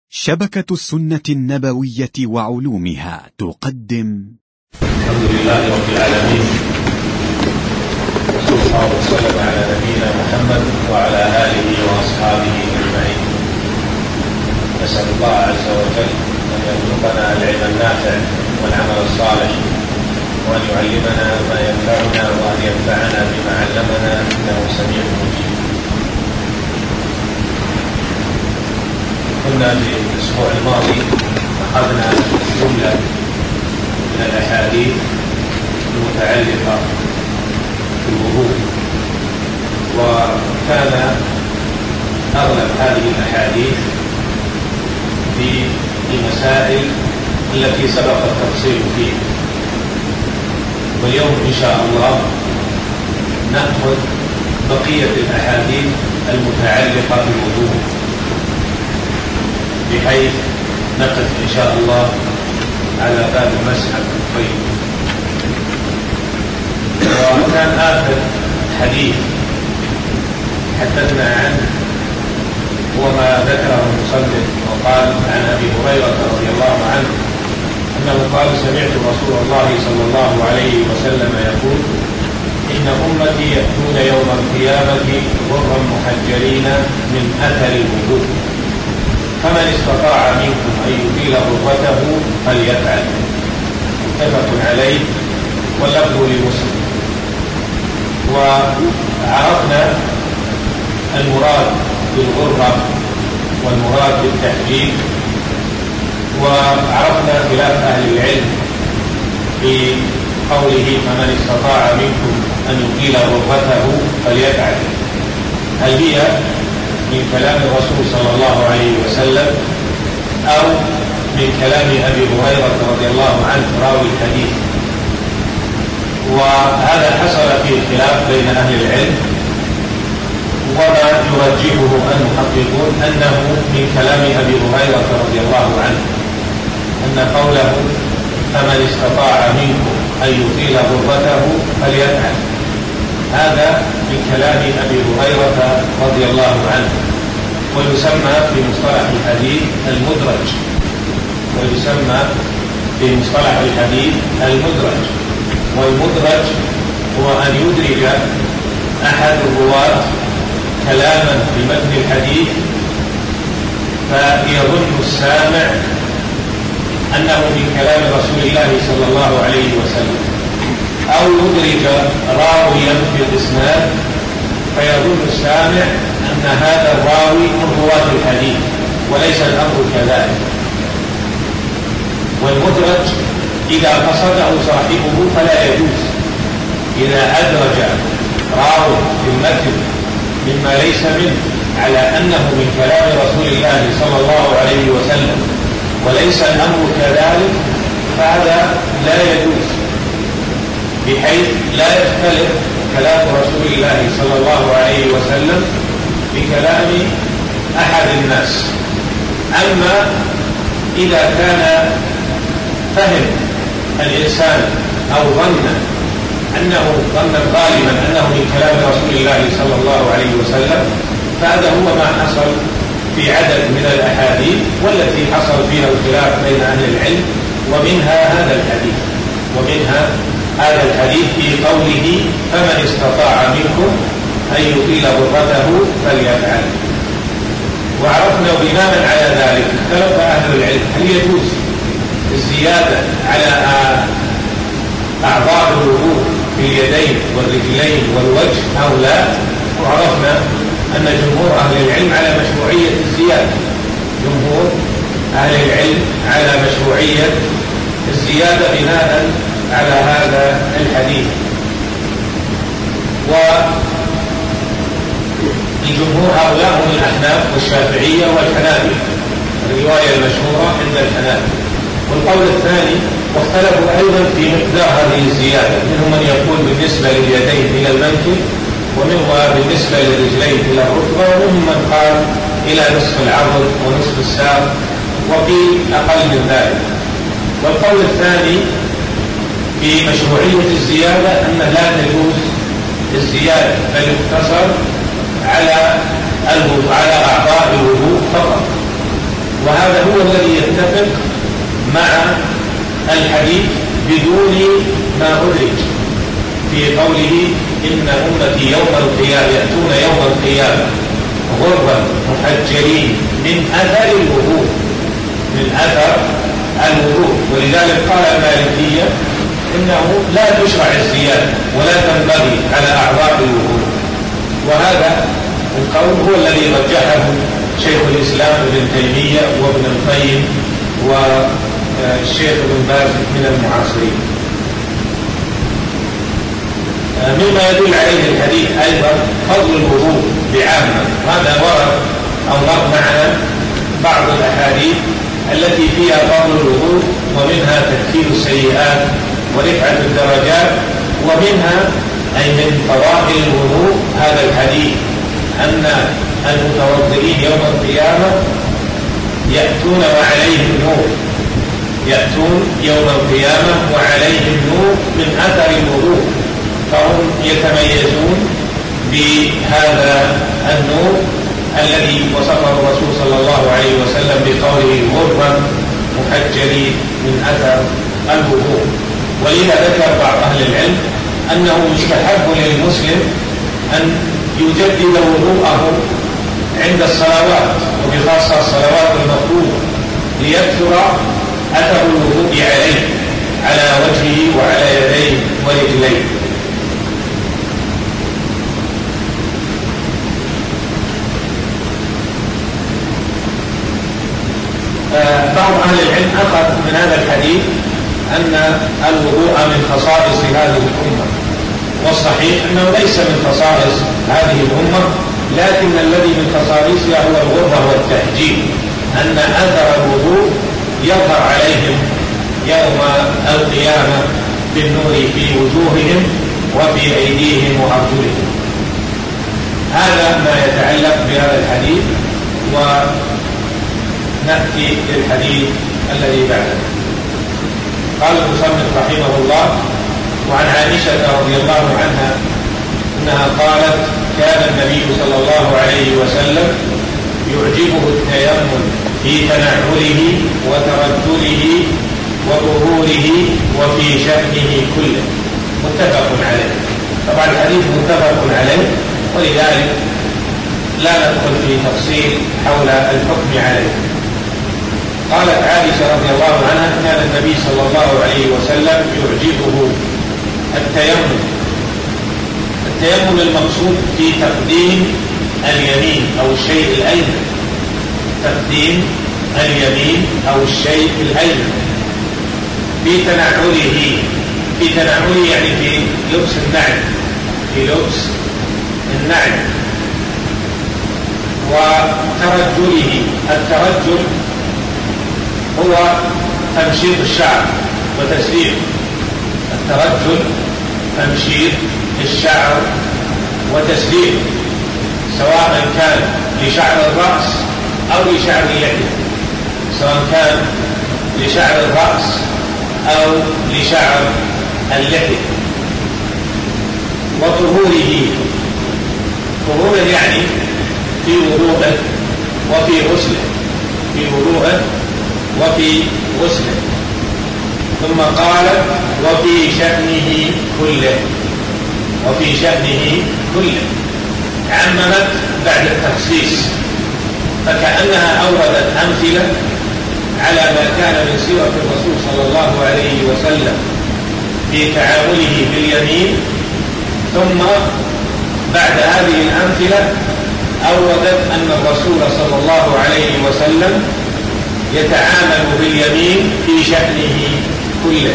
شبكة السنة النبوية وعلومها تقدم الحمد لله رب العالمين، وصلى الله وسلم على نبينا محمد وعلى آله وأصحابه أجمعين. نسأل الله عز وجل أن يرزقنا العلم النافع والعمل الصالح، وأن يعلمنا ما ينفعنا، وأن ينفعنا بما علمنا، إنه سميع مجيب. كنا في الأسبوع الماضي أخذنا جملة من الأحاديث المتعلقة بالوضوء، وكان أغلب هذه الأحاديث في المسائل التي سبق التفصيل فيها. واليوم إن شاء الله نأخذ بقية الأحاديث المتعلقة بالوضوء، بحيث نقف إن شاء الله على باب مسح الكفين. وكان آخر حديث حدثنا عنه هو ما ذكره المصنف وقال عن أبي هريرة رضي الله عنه أنه قال: سمعت رسول الله صلى الله عليه وسلم يقول: إن أمتي يأتون يوم القيامة غرا محجلين من أثر الوضوء، فمن استطاع منكم أن يطيل غرته فليفعل. متفق عليه واللفظ لمسلم. وعرفنا المراد بالغرة والمراد بالتحجيل، وعرفنا خلاف أهل العلم في قوله فمن استطاع منكم أن يطيل غرته فليفعل، هل هي من كلام الرسول صلى الله عليه وسلم أو من كلام أبي هريرة رضي الله عنه راوي الحديث؟ وهذا حصل فيه خلاف بين أهل العلم، وما يرجحه المحققون أنه من كلام أبي هريرة رضي الله عنه، أن قوله فمن استطاع منكم أن يطيل غرته فليفعل هذا من كلام أبي هريرة رضي الله عنه، ويسمى في مصطلح الحديث المدرج، والمدرج هو أن يدرج أحد الرواة كلاما في متن الحديث فيظن السامع أنه من كلام رسول الله صلى الله عليه وسلم، أو يدرج راويا في الإسناد فيظن السامع أن هذا الراوي من رواة الحديث، وليس الأمر كذلك. والمدرج إذا قصده صاحبه فلا يجوز، إذا أدرج راوي في المتن مما ليس منه على أنه من كلام رسول الله صلى الله عليه وسلم وليس الأمر كذلك، فهذا لا يجوز، بحيث لا يختلف كلام رسول الله صلى الله عليه وسلم بكلام أحد الناس. أما إذا كان فهم الإنسان أو ظنا غالبا أنه من كلام رسول الله صلى الله عليه وسلم، فهذا هو ما حصل في عدد من الأحاديث والتي حصل فيها الخلاف بين أهل العلم، ومنها هذا الحديث في قوله فمن استطاع منكم أن يطيل غرته فليفعل. وعرفنا بناء على ذلك اختلف أهل العلم هل يجوز الزيادة على أعضاء الوضوء في اليدين والرجلين والوجه أو لا. وعرفنا أن جمهور أهل العلم على مشروعية الزيادة بناء على هذا الحديث. والجمهور هؤلاء هم الأحناف والشافعية والحنابلة، الرواية المشهورة عند الحنابلة. والقول الثاني، واختلفوا أيضا في مقدار هذه الزيادة، منهم من يقول بالنسبة لليدين إلى المنكب، ومنهم بالنسبة للرجلين إلى الركبة، ومنهم من قال إلى نصف العضد ونصف الساق، وقيل أقل من ذلك. والقول الثاني في مشروعية الزيادة أن لا تجوز الزيادة، بل يقتصر على أعضاء الوضوء فقط. وهذا هو الذي يتفق مع الحديث بدون ما أدرج في قوله إن أمتي يوم القيامة يأتون يوم القيامة غرا محجلين من أثر الوضوء، من أثر الوضوء. ولذلك قال المالكية إنه لا تشرع الزيادة ولا تنبغي على أعضاء الوضوء، وهذا القول هو الذي رجحه شيخ الإسلام ابن تيمية وابن القيم والشيخ ابن باز من المعاصرين. مما يدل عليه الحديث أيضا فضل الوضوء بعامة، هذا ورد أو مر معنا بعض الأحاديث التي فيها فضل الوضوء، ومنها تكفير السيئات ورفعة الدرجات، ومنها أي من فضائل الوضوء هذا الحديث أن المتوضئين يوم القيامة يأتون وعليهم نور، يأتون يوم القيامة وعليهم نور من أثر الوضوء، فهم يتميزون بهذا النور الذي وصفه الرسول صلى الله عليه وسلم بقوله غرا محجلين من أثر الوضوء. ولذا ذكر بعض أهل العلم أنه يستحب للمسلم أن يجدد وضوءه عند الصلوات، وبخاصة الصلوات المفروضة، ليكثر أثر الوضوء عليه على وجهه وعلى يديه ورجليه. بعض أهل العلم أخذ من هذا الحديث أن الوضوء من خصائص هذه الأمة، والصحيح أنه ليس من خصائص هذه الأمة، لكن الذي من خصائصها هو الغرة والتحجيل، أن أثر الوضوء يظهر عليهم يوم القيامة بالنور في وجوههم وفي أيديهم وأرجلهم. هذا ما يتعلق بهذا الحديث، ونأتي للحديث الذي بعده. قال المصنف رحمه الله: وعن عائشة رضي الله عنها أنها قالت: كان النبي صلى الله عليه وسلم يعجبه التيمم في تنعله وترجله وظهوره وفي شأنه كله. متفق عليه. طبعا الحديث متفق عليه، ولذلك لا ندخل في تفصيل حول الحكم عليه. قالت عائشة رضي الله عنها: كان النبي صلى الله عليه وسلم يعجبه التيمم. التيمم المقصود في تقديم اليمين أو الشيء الأيمن، تقديم اليمين أو الشيء الأيمن في تنعله. في تنعله يعني في لبس النعل، في لبس النعل. وترجله، الترجل هو تمشيط الشعر وتسريح. الترجل تمشيط الشعر وتسريح، سواء كان لشعر الرأس أو لشعر اللحية، سواء كان لشعر الرأس أو لشعر اللحية. وطهوره، طهوره يعني في وضوءه وفي غسله، في وضوءه وفي غسله. ثم قال: وفي شأنه كله، وفي شأنه كله. عممت بعد التخصيص، فكأنها أوردت أمثلة على ما كان من سيرة الرسول صلى الله عليه وسلم في تعامله باليمين، ثم بعد هذه الأمثلة أوردت أن الرسول صلى الله عليه وسلم يتعامل باليمين في شأنه كله.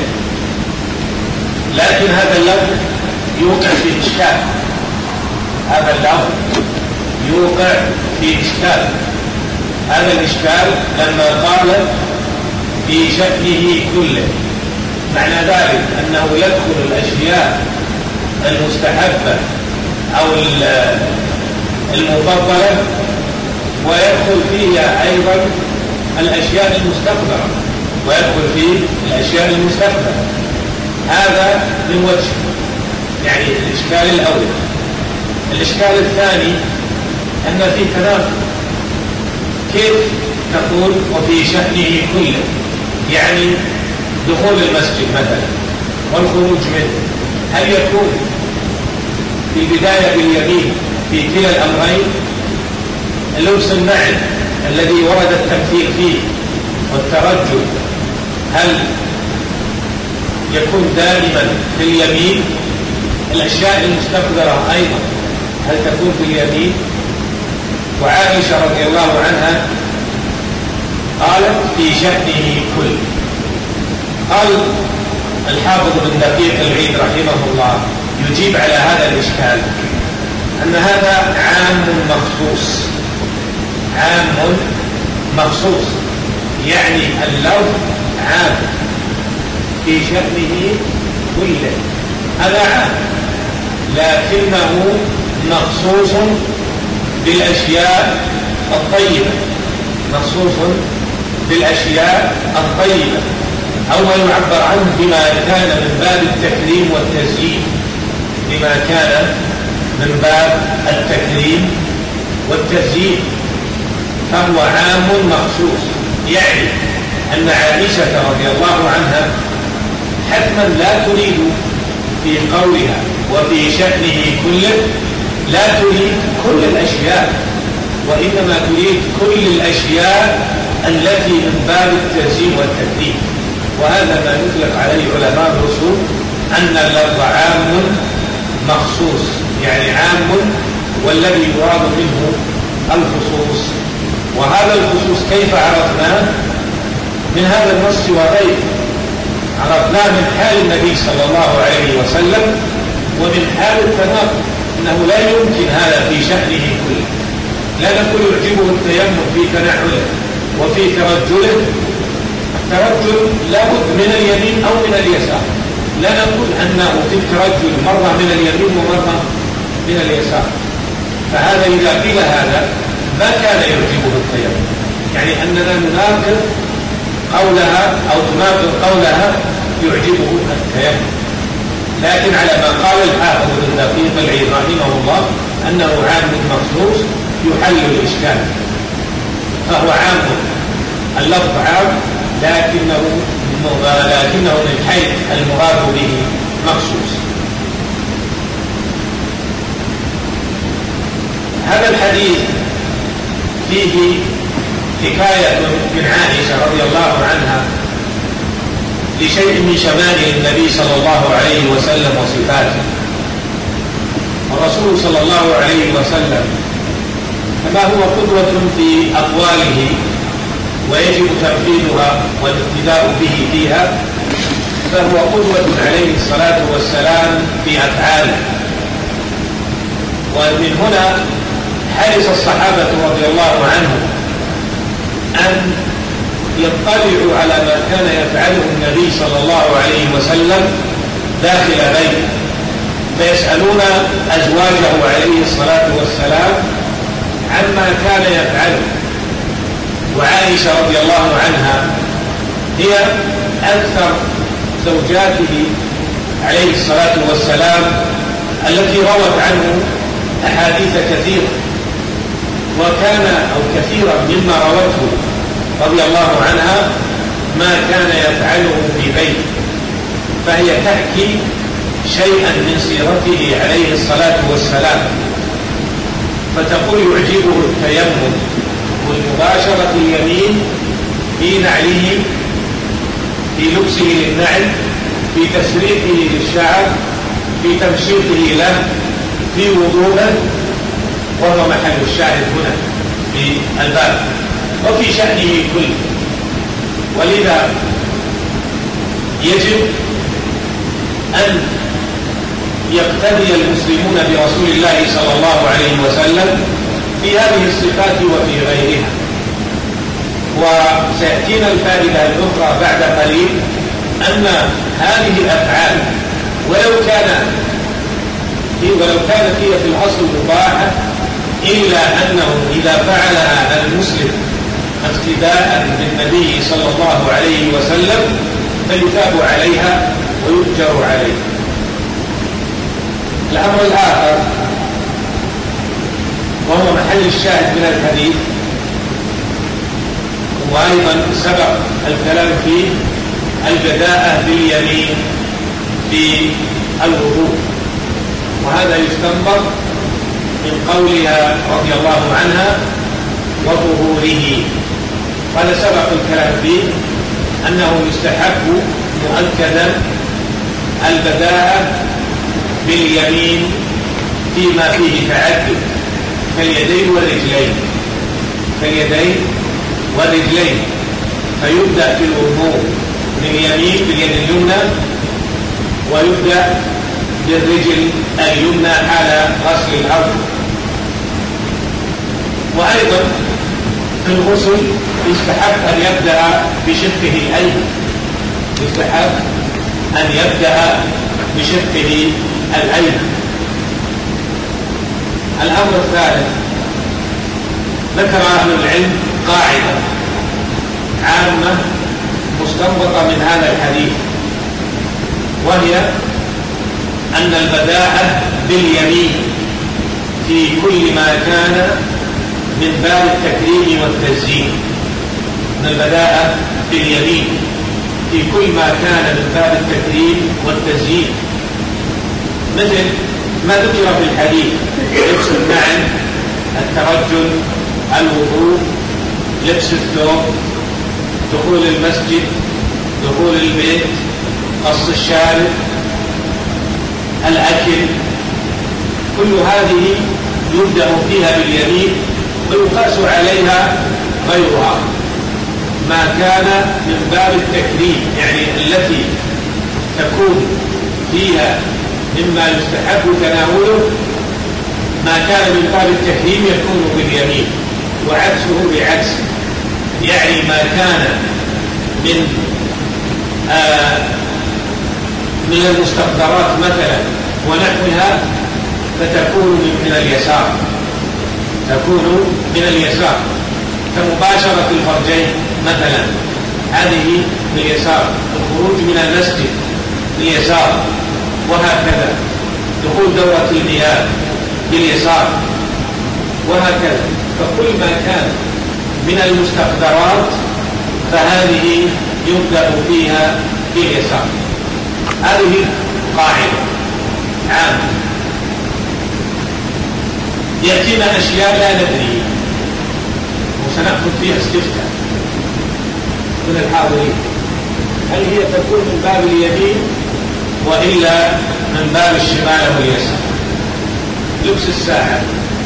لكن هذا اللفظ يوقع في إشكال، هذا اللفظ يوقع في إشكال. هذا الإشكال لما قال في شأنه كله، معنى ذلك أنه يدخل الأشياء المستحبة أو المفضلة، ويدخل فيها أيضا الأشياء المستقبلة، ويدخل فيه الأشياء المستقبلة. هذا من وجه، يعني الإشكال الأول. الإشكال الثاني أن فيه تناقض. كيف تقول وفي شأنه كله؟ يعني دخول المسجد مثلا والخروج منه، هل يكون في البداية باليمين في كلا الأمرين؟ اللبس النعل الذي ورد التمثيل فيه والترجل، هل يكون دائما في اليمين؟ الأشياء المستقذرة أيضا هل تكون في اليمين؟ وعائشة رضي الله عنها قالت في شأنه كل. قال الحافظ بن دقيق العيد رحمه الله يجيب على هذا الإشكال أن هذا عام مخصوص، عام مخصوص، يعني اللفظ عام في شأنه كله، هذا عام لكنه مخصوص بالأشياء الطيبة، مخصوص بالأشياء الطيبة، أو ما يعبر عنه بما كان من باب التكريم والتزيين، بما كان من باب التكريم والتزيين، فهو عام مخصوص. يعني أن عائشة رضي الله عنها حتما لا تريد في قولها وفي شأنه كله، لا تريد كل الأشياء، وإنما تريد كل الأشياء التي من باب التزيين والتكريم. وهذا ما يطلق عليه علماء الأصول أن اللفظ عام مخصوص، يعني عام والذي يراد منه الخصوص. وهذا الخصوص كيف عرفناه؟ من هذا النص وغيره، عرفناه من حال النبي صلى الله عليه وسلم ومن حال التناقض، إنه لا يمكن هذا في شأنه كله. لا نقول يعجبه التيمم في تنعله وفي ترجله، الترجل لابد من اليمين أو من اليسار، لا نقول أنه في الترجل مرة من اليمين ومرة من اليسار. فهذا إذا قيل هذا ما كان يعجبه التيمم، يعني أننا نناقض قولها أو تناقض قولها يعجبه التيمم. لكن على ما قال الحافظ بن دقيق العيد رحمه الله أنه عام مخصوص يحل الإشكال، فهو عام، اللفظ عام لكنه من حيث المراد به مخصوص. هذا الحديث فيه حكاية من عائشة رضي الله عنها لشيء من شمائل النبي صلى الله عليه وسلم وصفاته. والرسول صلى الله عليه وسلم كما هو قدوة في أقواله ويجب تنفيذها والاقتداء به فيها، فهو قدوة عليه الصلاة والسلام في أفعاله. ومن هنا حرص الصحابة رضي الله عنهم أن يطلعوا على ما كان يفعله النبي صلى الله عليه وسلم داخل بيته، فيسألون أزواجه عليه الصلاة والسلام عما كان يفعله. وعائشة رضي الله عنها هي أكثر زوجاته عليه الصلاة والسلام التي روت عنه أحاديث كثيرة، وكان أو كثيرا مما روته رضي الله عنها ما كان يفعله في بيته، فهي تحكي شيئا من سيرته عليه الصلاة والسلام، فتقول يعجبه التيمم والمباشرة اليمين في نعله، في لبسه للنعل، في تسريحه للشعر، في تمشيطه له، في وضوءه، وهو محل الشاهد هنا في الباب، وفي شأنه كله. ولذا يجب أن يقتدي المسلمون برسول الله صلى الله عليه وسلم في هذه الصفات وفي غيرها. وسيأتينا الفائدة الأخرى بعد قليل أن هذه الأفعال ولو كانت هي في الأصل مباحة، إلا أنه إذا فعلها المسلم اقتداء بالنبي صلى الله عليه وسلم فيثاب عليها ويؤجر عليها. الأمر الآخر وهو محل الشاهد من الحديث وأيضا سبق الكلام في البداءة باليمين في الوضوء، وهذا يستنبط من قولها رضي الله عنها وظهوره. وهذا سبق الكلام فيه أنه يستحب مؤكدا البداءة باليمين فيما فيه تعدد كاليدين والرجلين، فيبدأ في الوضوء باليمين باليد اليمنى، ويبدأ بالرجل اليمنى حال غسل الأرض. وأيضا في الغسل يستحب أن يبدأ بشقه الأيمن. الأمر الثالث، ذكر أهل العلم قاعدة عامة مستنبطة من هذا الحديث، وهي أن البداءة باليمين في كل ما كان من باب التكريم والتزيين. البداءة باليمين في كل ما كان من باب التكريم والتزيين، مثل ما ذكر في الحديث: لبس النعل، الترجل، الوضوء، لبس الثوب، دخول المسجد، دخول البيت، قص الشارب، الأكل، كل هذه يبدأ فيها باليمين ويقاس عليها غيرها ما كان من باب التكريم، يعني التي تكون فيها مما يستحب تناوله ما كان من باب التكريم يكون باليمين، وعكسه بعكس، يعني ما كان من المستقدرات مثلا ونحوها فتكون من اليسار، كمباشرة الفرجين مثلا، هذه باليسار، الخروج من المسجد باليسار، وهكذا دخول دورة المياه باليسار، وهكذا. فكل ما كان من المستقدرات فهذه يبدأ فيها باليسار. هذه قاعدة عامة. يأتينا أشياء لا ندري وسنأخذ فيها استفتاء من الحاضرين، هل هي تكون من باب اليمين وإلا من باب الشمال واليسار؟ لبس الساعة،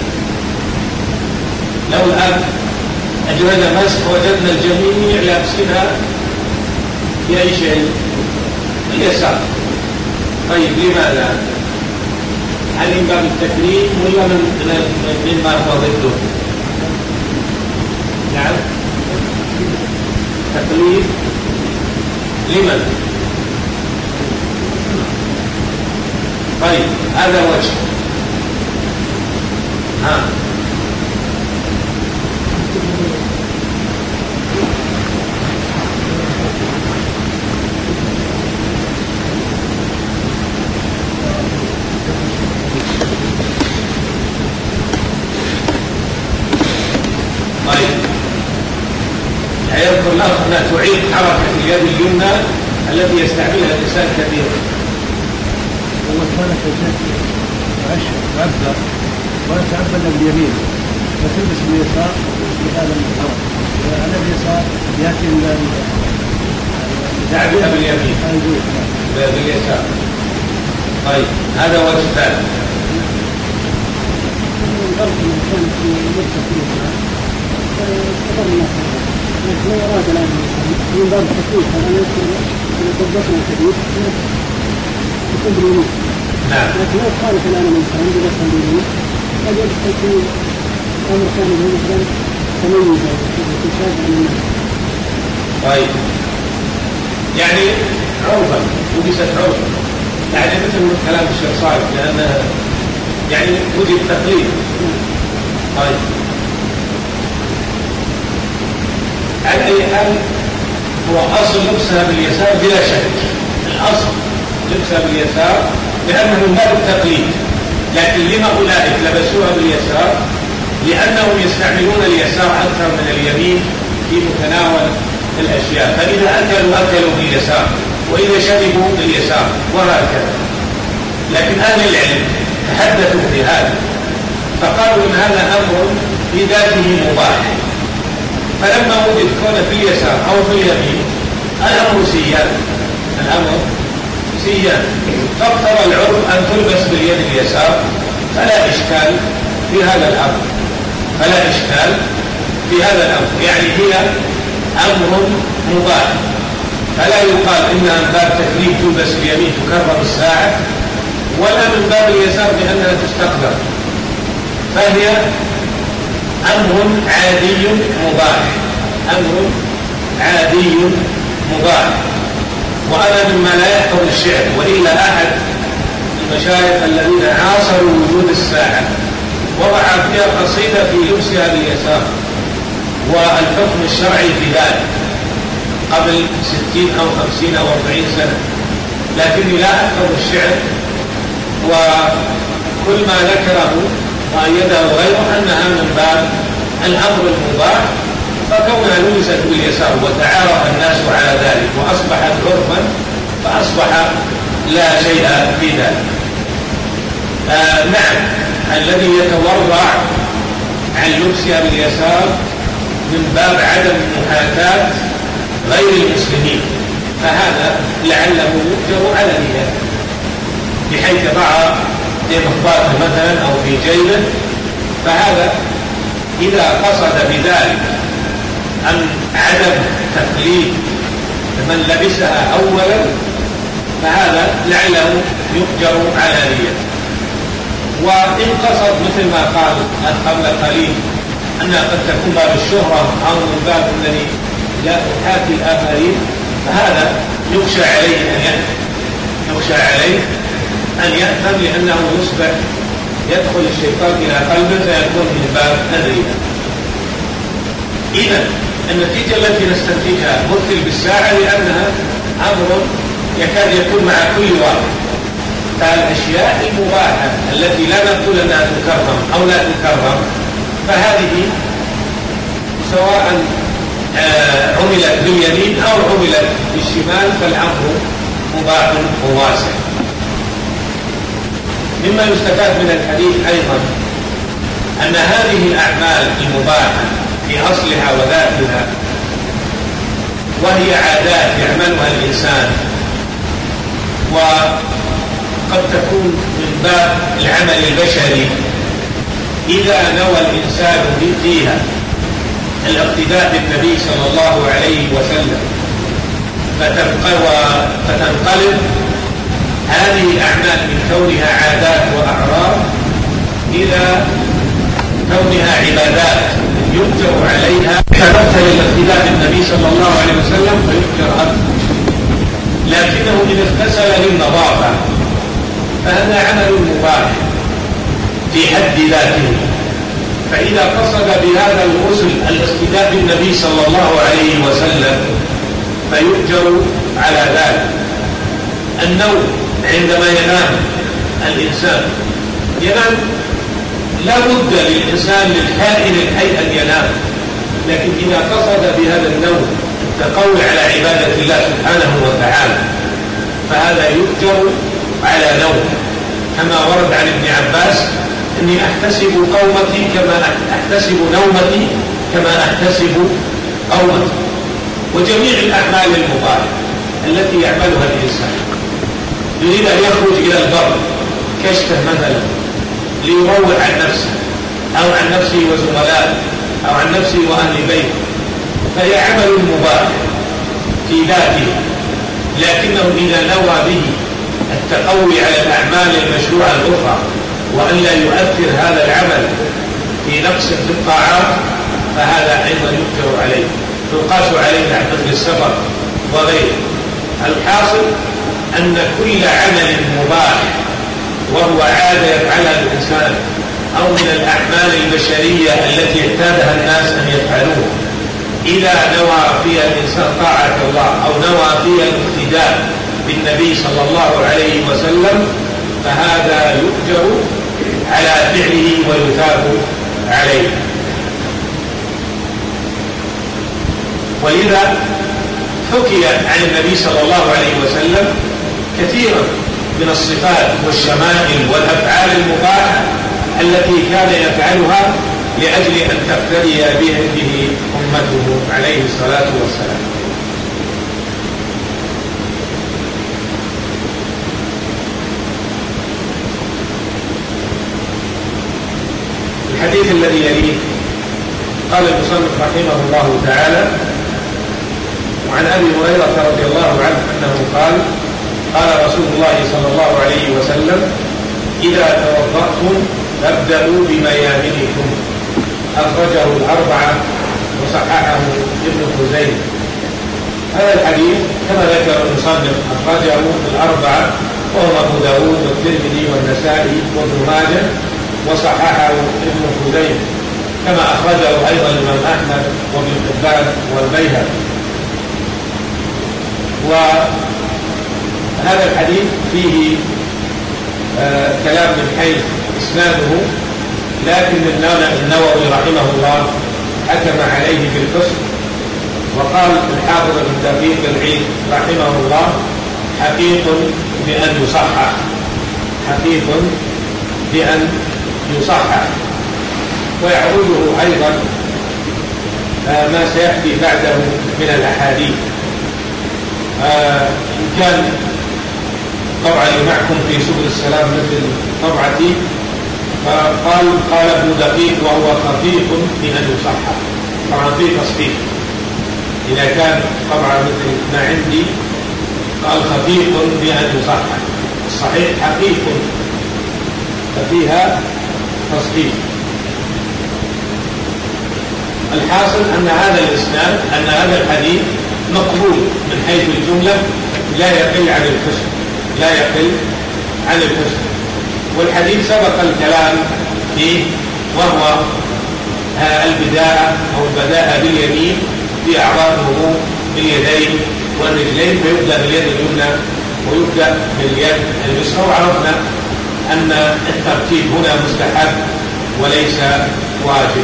لو الآن أجرنا مسك وجدنا الجميع لابسينها بأي شيء اليسار، طيب لماذا؟ هل من باب التكريم ولا مما هو ضده؟ نعم، تقليد لمن؟ طيب هذا وجه. يذكر الأخ أنها تعيد حركة اليد اليمنى التي يستعملها الإنسان كثيرا. وكانت تعبد ويتعبد باليمين وتلبس باليسار بهذا الحركة، وعلى اليسار يأتي تعبئة باليمين باليسار. طيب هذا وجه ثالث. لو أراد الآن من باب التكليف أن يطبقنا الحديث يكون باليمين، لكن لو خالف الآن الإنسان بلسان باليمين قد يكون أمر ثاني مثلا تميز اكتشاف عن الناس. طيب يعني عرفا وجدت عرفا، يعني مثل كلام الشيخ صالح، لأن يعني وجد تقليد. طيب على أي حال هو أصل لبسها باليسار بلا شك، الأصل لبسها باليسار لأنه من باب التقليد، لكن لما أولئك لبسوها باليسار؟ لأنهم يستعملون اليسار أكثر من اليمين في متناول الأشياء، فإذا أكلوا باليسار، وإذا شربوا باليسار، وهكذا. لكن أهل العلم تحدثوا في هذا فقالوا إن هذا أمر في ذاته مباح، فلما وجد كون في اليسار أو في اليمين الأمر سيان، فاقتضى العرف أن تلبس باليد اليسار، فلا إشكال في هذا الأمر، يعني هي أمر مباح، فلا يقال إنها من باب تكليف تلبس باليمين تكرر الساعة، ولا من باب اليسار بأنها تستقبل، فهي أمر عادي مباح. وأنا مما لا يحفظ الشعر، وإلا أحد المشايخ الذين عاصروا وجود الساعة وضع فيها قصيدة في لبسها باليسار والحكم الشرعي في ذلك قبل 60 أو 50 أو 40 سنة، لكني لا أحفظ الشعر، وكل ما ذكره وأيده غيره أنها من باب الأمر المباح، فكونها لبست باليسار وتعارف الناس على ذلك وأصبحت عرفا فأصبح لا شيء في ذلك. نعم، الذي يتورع عن لبسها باليسار من باب عدم محاكاة غير المسلمين، فهذا لعله يؤجر على نيته، بحيث يضع في مخباته مثلا أو في جيبه، فهذا إذا قصد بذلك أن عدم تقليد من لبسها أولا فهذا لعله يؤجر على نيته. وإن قصد مثل ما قال قبل قليل أنها قد تكون باب الشهرة أو من باب الذي لا تحاكي الآخرين، فهذا يخشى عليه أن يأثم لأنه يصبح يدخل الشيطان إلى قلبه فيكون من باب الرياء. إذن النتيجة التي نستنتجها مثل بالساعة، لأنها أمر يكاد يكون مع كل واحد، فالأشياء المباحة التي لا نقول أنها تكرم أو لا تكرم، فهذه سواء عملت باليمين أو عملت بالشمال فالأمر مباح وواسع. مما يستفاد من الحديث أيضا أن هذه الأعمال المباحة في أصلها وذاتها وهي عادات يعملها الإنسان، وقد تكون من باب العمل البشري إذا نوى الإنسان فيها الاقتداء بالنبي صلى الله عليه وسلم، فتنقلب هذه الأعمال من كونها عادات وأعراض إلى كونها عبادات يؤجر عليها كمثل الاقتداء بالنبي صلى الله عليه وسلم فيؤجر أكثر. لكنه إذا اغتسل للنظافة فهذا عمل مباح في حد ذاته، فإذا قصد بهذا الغسل الاقتداء بالنبي صلى الله عليه وسلم فيؤجر على ذلك. النوم عندما ينام الإنسان لا بد للإنسان للكائن الحي أن ينام، لكن إذا قصد بهذا النوم التقوي على عبادة الله سبحانه وتعالى فهذا يؤجر على نوم، كما ورد عن ابن عباس: إني أحتسب قومتي كما أحتسب نومتي كما أحتسب قومتي. وجميع الأعمال المباحة التي يعملها الإنسان يريد أن يخرج إلى البر كشفه مثلا ليروح عن نفسه أو عن نفسه وزملائه أو عن نفسه وأهل بيته، فهي عمل مباح في ذاته، لكنه إذا نوى به التقوي على الأعمال المشروعة الأخرى وأن لا يؤثر هذا العمل في نقص في الطاعات فهذا أيضا يؤجر عليه، يقاس عليه عن مثل السفر وغيره. الحاصل أن كل عمل مباح وهو عادة يفعلها الإنسان أو من الأعمال البشرية التي اعتادها الناس أن يفعلوها، إذا نوى فيها الإنسان طاعة الله أو نوى فيها الاقتداء بالنبي صلى الله عليه وسلم فهذا يؤجر على فعله ويثاب عليه. ولذا حكي عن النبي صلى الله عليه وسلم كثيرا من الصفات والشمائل والأفعال المباحة التي كان يفعلها لأجل أن تقتدي به أمته عليه الصلاة والسلام. الحديث الذي يليه قال المصنف رحمه الله تعالى: وعن أبي هريرة رضي الله عنه أنه قال: قال رسول الله صلى الله عليه وسلم: إذا توضأتم فابدأوا بميامنكم. أخرجه الأربعة وصححه ابن خزيمة. هذا الحديث كما ذكر المصنف أخرجه الأربعة وهم أبو داود والترمذي والنسائي وابن ماجه، وصححه ابن خزيمة كما أخرجه أيضا الإمام أحمد وابن حبان والبيهقي. وهذا الحديث فيه كلام من حيث إسناده، لكن النووي رحمه الله حكم عليه بالحسن، وقال الحافظ ابن دقيق العيد رحمه الله: حقيق بأن يصحح، حقيق بأن يصحح. ويعوده أيضا ما سيأتي بعده من الأحاديث. إن كان طبعا معكم في سبل السلام مثل طبعتي، قال ابن دقيق: وهو خفيف بأن يصحح. طبعا فيه تصحيح، إذا كان طبعا مثل ما عندي قال خفيف بأن يصحح، الصحيح حقيق، ففيها تصحيح. الحاصل أن هذا الإسناد، أن هذا الحديث مقبول من حيث الجملة، لا يقل عن الحسن، لا يقل عن الحسن. والحديث سبق الكلام فيه، وهو البداءة أو البداءة باليمين في أعضاء الوضوء باليدين والرجلين، فيبدأ باليد اليمنى ويبدأ باليد اليسرى. وعرفنا أن الترتيب هنا مستحب وليس واجب.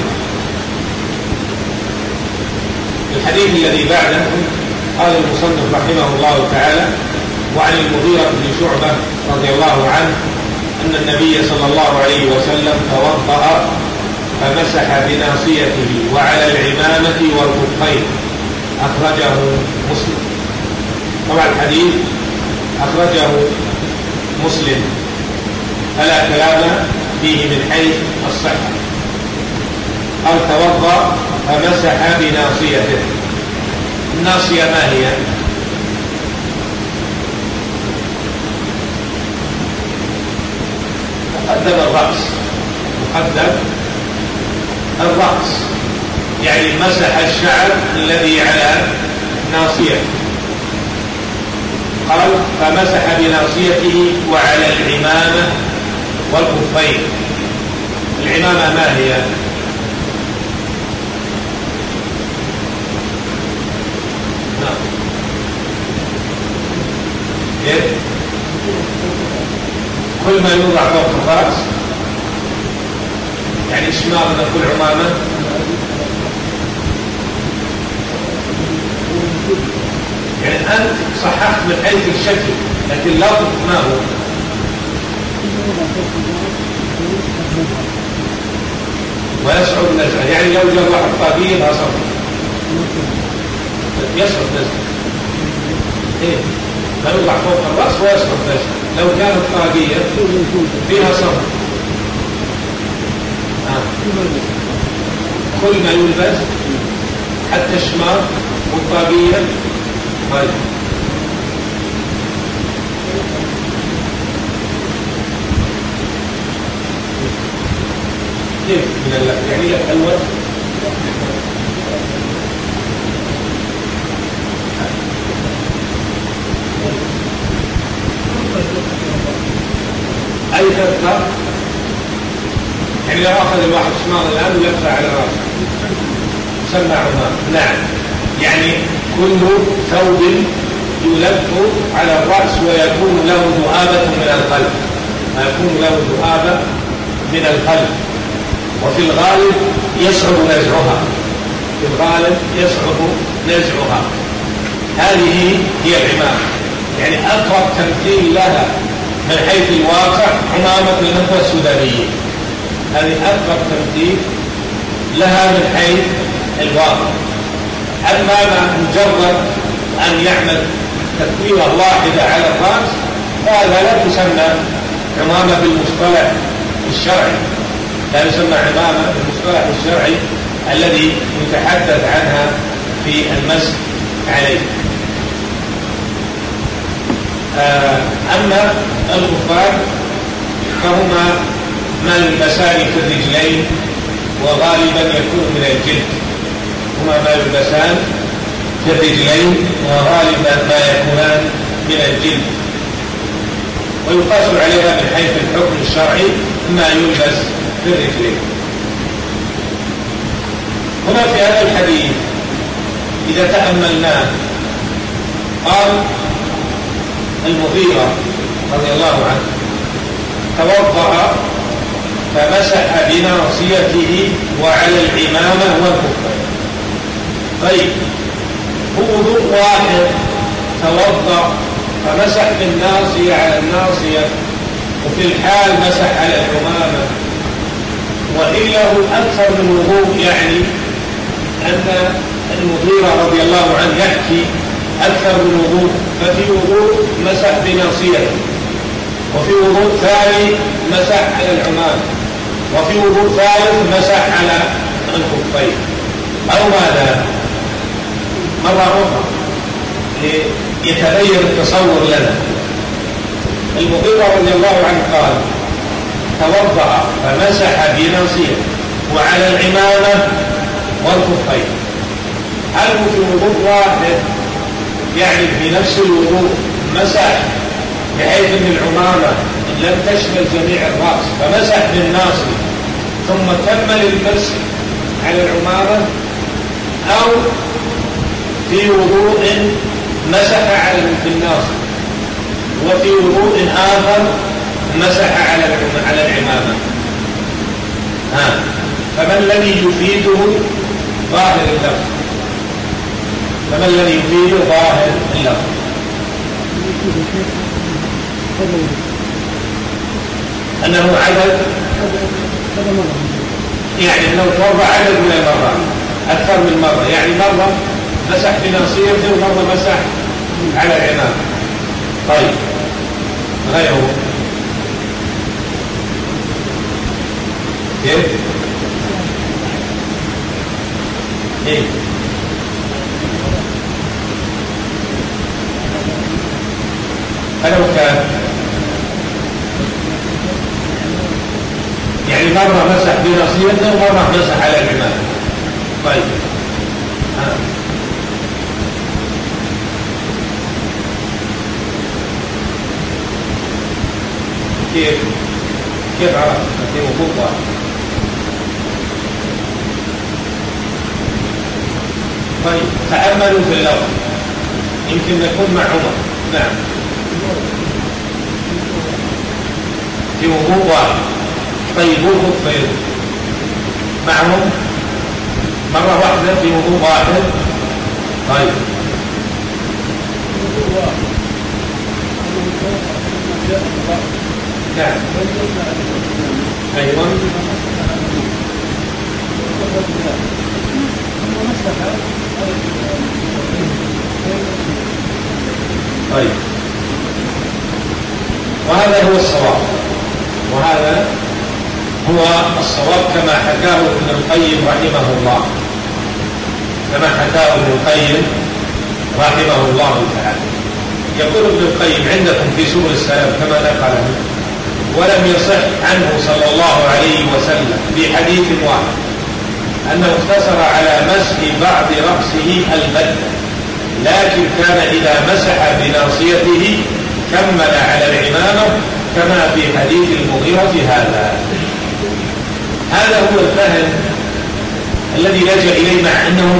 الحديث الذي بعده قال المصنف رحمه الله تعالى: وعن المغيرة بن شعبة رضي الله عنه أن النبي صلى الله عليه وسلم توضأ فمسح بناصيته وعلى العمامة والخفين. أخرجه مسلم. طبعا الحديث أخرجه مسلم، فلا كلام فيه من حيث الصحة. قال: توضأ فمسح بناصيته. الناصية ما هي؟ مقدم الرأس، مقدم الرأس، يعني مسح الشعر الذي على ناصيته. قال: فمسح بناصيته وعلى العمامة والخفين. العمامة ما هي؟ كل ما يوضع فوق الرأس، يعني شماغ نقول عمامة. يعني أنت صححت من حيث الشكل، لكن اللفظ ما هو؟ ويصعب نزعه، يعني لو جاء واحد طاقية ما صرف يصعب نزعه. إيه؟ ما يوضع فوق الرأس ويصعب نزعه. لو كانت طاقية فيها صرف، كل ما يلبس حتى الشماغ والطاقية. طيب كيف من اللف؟ يعني لك ألوان أي خطة، يعني لو أخذ الواحد شمال الآن ولفه على رأسه سمى عمام. نعم، يعني كل ثوب يلف على الرأس ويكون له ذؤابة من القلب، ما يكون له ذؤابة من القلب، وفي الغالب يصعب نزعها، في الغالب يصعب نزعها. هذه هي العمامة، يعني أقرب تمثيل لها من حيث الواقع عمامة النخوة السودانية، هذه أقرب تمثيل لها من حيث الواقع. أما مجرد أن يعمل تكويرة واحدة على الرأس فهذا لا تسمى عمامة بالمصطلح الشرعي، لا يسمى عمامة بالمصطلح الشرعي الذي نتحدث عنها في المسح عليه. أما الخفان فهما ما يلبسان في الرجلين وغالبا يكون من الجلد، هما ما يلبسان في الرجلين وغالبا ما يكونان من الجلد، ويقاس عليها من حيث الحكم الشرعي ما يلبس في الرجلين. هنا في هذا الحديث إذا تأملناه قال المغيرة رضي الله عنه توضأ فمسح بناصيته وعلى العمامة والكفين. طيب هو وضوء واحد توضأ فمسح بالناصية على الناصية وفي الحال مسح على العمامة، وإلا هو أكثر من وضوء، يعني أن المغيرة رضي الله عنه يحكي أكثر من وضوء، ففي وضوء مسح بناصيته، وفي وضوء ثاني مسح على العمامة، وفي وضوء ثالث مسح على الخفين. أو ماذا؟ مرة أخرى ليتغير التصور لنا. المغيرة رضي الله عنه قال توضأ فمسح بناصيته وعلى العمامة والخفين. هل هو في وضوء واحد يعني في نفس الوضوء مسح بحيث ان العمامة لم تشمل جميع الرأس فمسح بالناصية ثم كمل المسح على العمامة، أو في وضوء مسح على الناصية وفي وضوء آخر مسح على العمامة؟ فما الذي يفيده ظاهر اللفظ؟ فما الذي يفيده ظاهر اللفظ؟ أنه عدد، يعني أنه توضأ عدد من المرات، أكثر من مرة، يعني مرة مسح بناصيته ومرة مسح على العمامة. طيب غيره كيف؟ إيه؟ فلو كان يعني مرة مسح بناصيته ومرة مسح على العمامة. طيب كيف عرفت في وضوء واحد؟ طيب تأملوا في اللفظ يمكن نكون مع عمر. نعم في وضوء واحد. طيب والخفين معهم مرة واحدة في وضوء واحد. طيب نعم أيضا طيب وهذا هو الصواب، وهذا هو الصواب كما حكاه ابن القيم رحمه الله، كما حكاه ابن القيم رحمه الله تعالى. يقول ابن القيم عندكم في سور السلام كما نقله: ولم يصح عنه صلى الله عليه وسلم في حديث واحد أنه اقتصر على مسح بعض رأسه البتة، لكن كان إذا مسح بناصيته كمل على العمامة كما في حديث المغيرة. هذا هو الفهم الذي لجأ إليه، مع أنه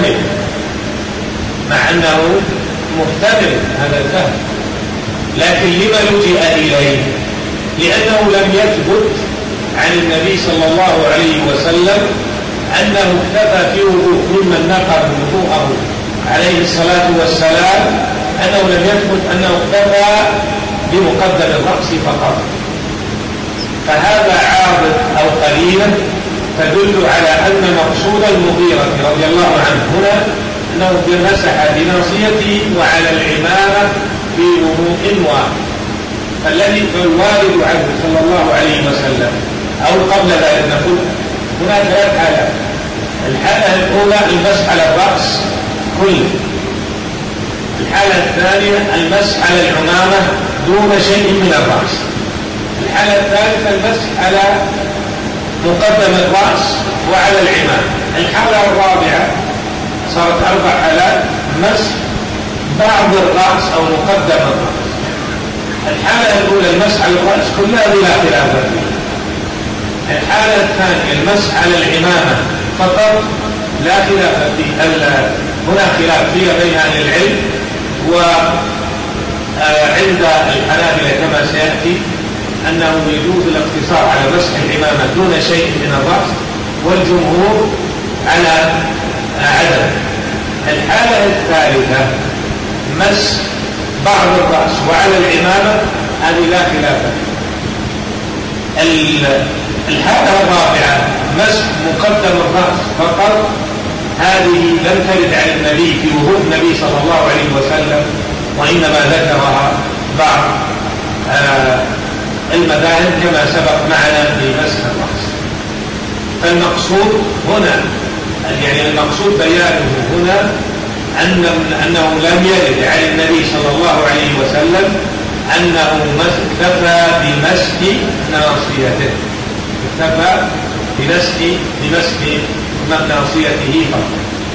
محتمل هذا الفهم، لكن لما لجأ إليه؟ لأنه لم يثبت عن النبي صلى الله عليه وسلم أنه اكتفى في وضوء ممن نقض وضوءه عليه الصلاة والسلام، أنه لم يثبت أنه اكتفى بمقدم الرأس فقط، فهذا عارض أو قليلا تدل على أن مقصود المغيرة رضي الله عنه هنا أنه مسح بناصيته وعلى العمامة في وضوء واحد. فالوارد عنه صلى الله عليه وسلم أو قبل ذلك نقول هنا ثلاث حالات. الحالة الأولى المسح على الرأس كله، الحالة الثانية المسح على العمامة دون شيء من الرأس، الحالة الثالثة المسح على مقدم الرأس وعلى العمامة. الحالة الرابعة صارت 4 حالات، مسح بعض الرأس أو مقدم الرأس. الحالة الأولى المسح على الرأس كلها بلا خلاف فيها. الحالة الثانية المسح على العمامة فقط لا خلاف فيه، هنا خلاف فيها بين أهل العلم، وعند الحنابلة كما سيأتي أنه يجوز الاقتصار على مسح العمامة دون شيء من الرأس، والجمهور على عدم. الحالة الثالثة مسح بعض الرأس وعلى العمامة هذه لا خلاف فيها. الحالة الرابعة مسح مقدم الرأس فقط، هذه لم ترد عن النبي في وضوء النبي صلى الله عليه وسلم، وإنما ذكرها بعض المذاهب كما سبق معنا في مسح الرأس. فالمقصود هنا يعني المقصود بيانه هنا أنه لم يرد عن النبي صلى الله عليه وسلم أنه اكتفى بمسح ناصيته، اكتفى بمسح ناصيته فقط.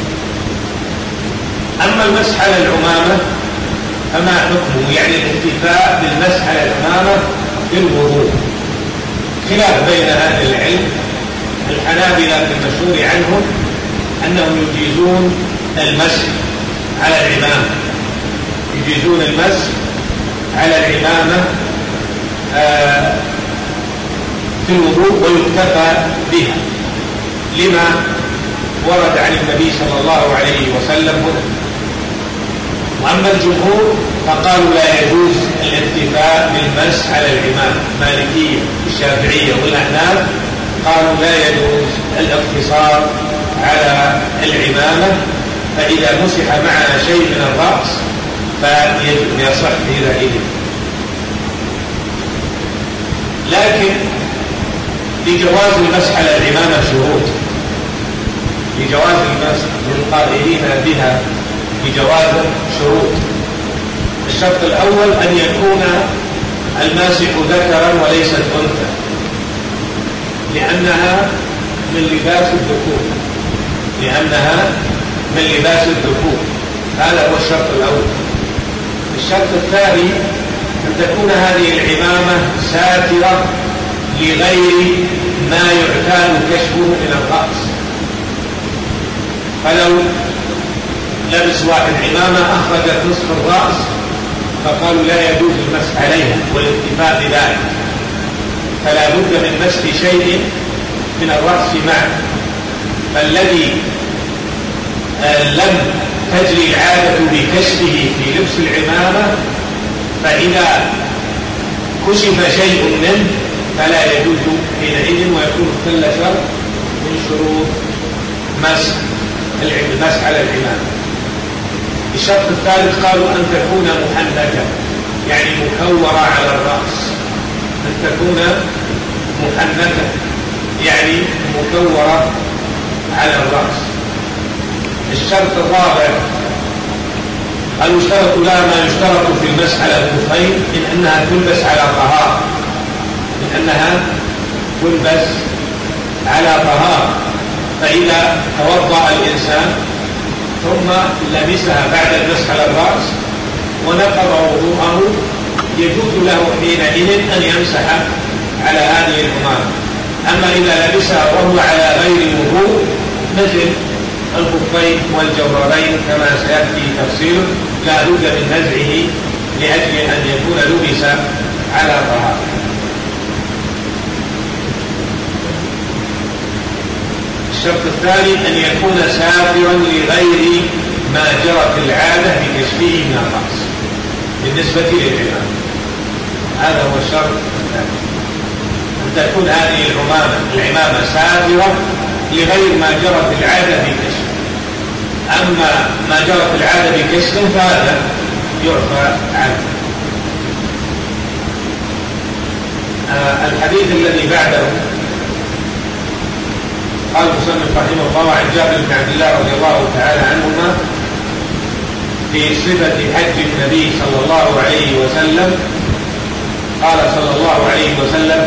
أما المسح على العمامة فما حكمه؟ يعني الاكتفاء بالمسح على العمامة في الوضوء خلاف بين أهل العلم. الحنابلة المشهور عنهم أنهم يجيزون المسح على العمامة، يجيزون المسح على العمامة في الوضوء ويكتفى بها لما ورد عن النبي صلى الله عليه وسلم هنا. وأما الجمهور فقالوا لا يجوز الاكتفاء بالمسح على العمامة، المالكية والشافعية والأحناف قالوا لا يجوز الاقتصار على العمامة، فإذا مسح معها شيء من الرأس فيصح حينئذ. لكن لجواز المسح على العمامة شروط، لجواز المسح للقائلين بها بجواز شروط. الشرط الأول أن يكون الماسح ذكرا وليست أنثى، لأنها من لباس الذكور، لأنها من لباس الذكور، هذا هو الشرط الأول. الشرط الثاني أن تكون هذه العمامة ساترة لغير ما يعتاد كشفه من الرأس، فلو لبس واحد عمامة أخرجت نصف الرأس فقالوا لا يجوز المسح عليها والاكتفاء بذلك، فلا بد من مسح شيء من الرأس معه. فالذي لم تجري العادة بكشفه في لبس العمامة فإذا كشف شيء منه فلا يجوز حينئذ، ويكون كل شرط من شروط مسح على العمامة. الشرط الثالث قالوا أن تكون محنكة، يعني مكورة على الرأس، أن تكون محنكة يعني مكورة على الرأس. الشرط الرابع قالوا اشترطوا لها ما يشترط في المسح على الكفين من أنها تلبس على طهارة، من أنها تلبس على طهارة، فإذا توضأ الإنسان ثم لبسها بعد المسح على الرأس ونقض وضوءه يجوز له حينئذ أن يمسح على هذه العمامة. أما إذا لبسها وهو على غير وضوء مثل الخفين والجوربين كما سيأتي تفصيله لا بد من نزعه لأجل أن يكون لبس على طهارة. الشرط الثاني أن يكون سافرا لغير ما جرت العادة بكشفه من الرأس بالنسبة للعمامة. هذا هو الشرط الثاني، أن تكون هذه العمامة سافرة لغير ما جرت العادة بكشف. أما ما جرت العادة بكشف فهذا يعفى عنه. الحديث الذي بعده قال المصنف رحمه الله عن جابر بن عبد الله رضي الله تعالى عنهما في صفة حج النبي صلى الله عليه وسلم قال صلى الله عليه وسلم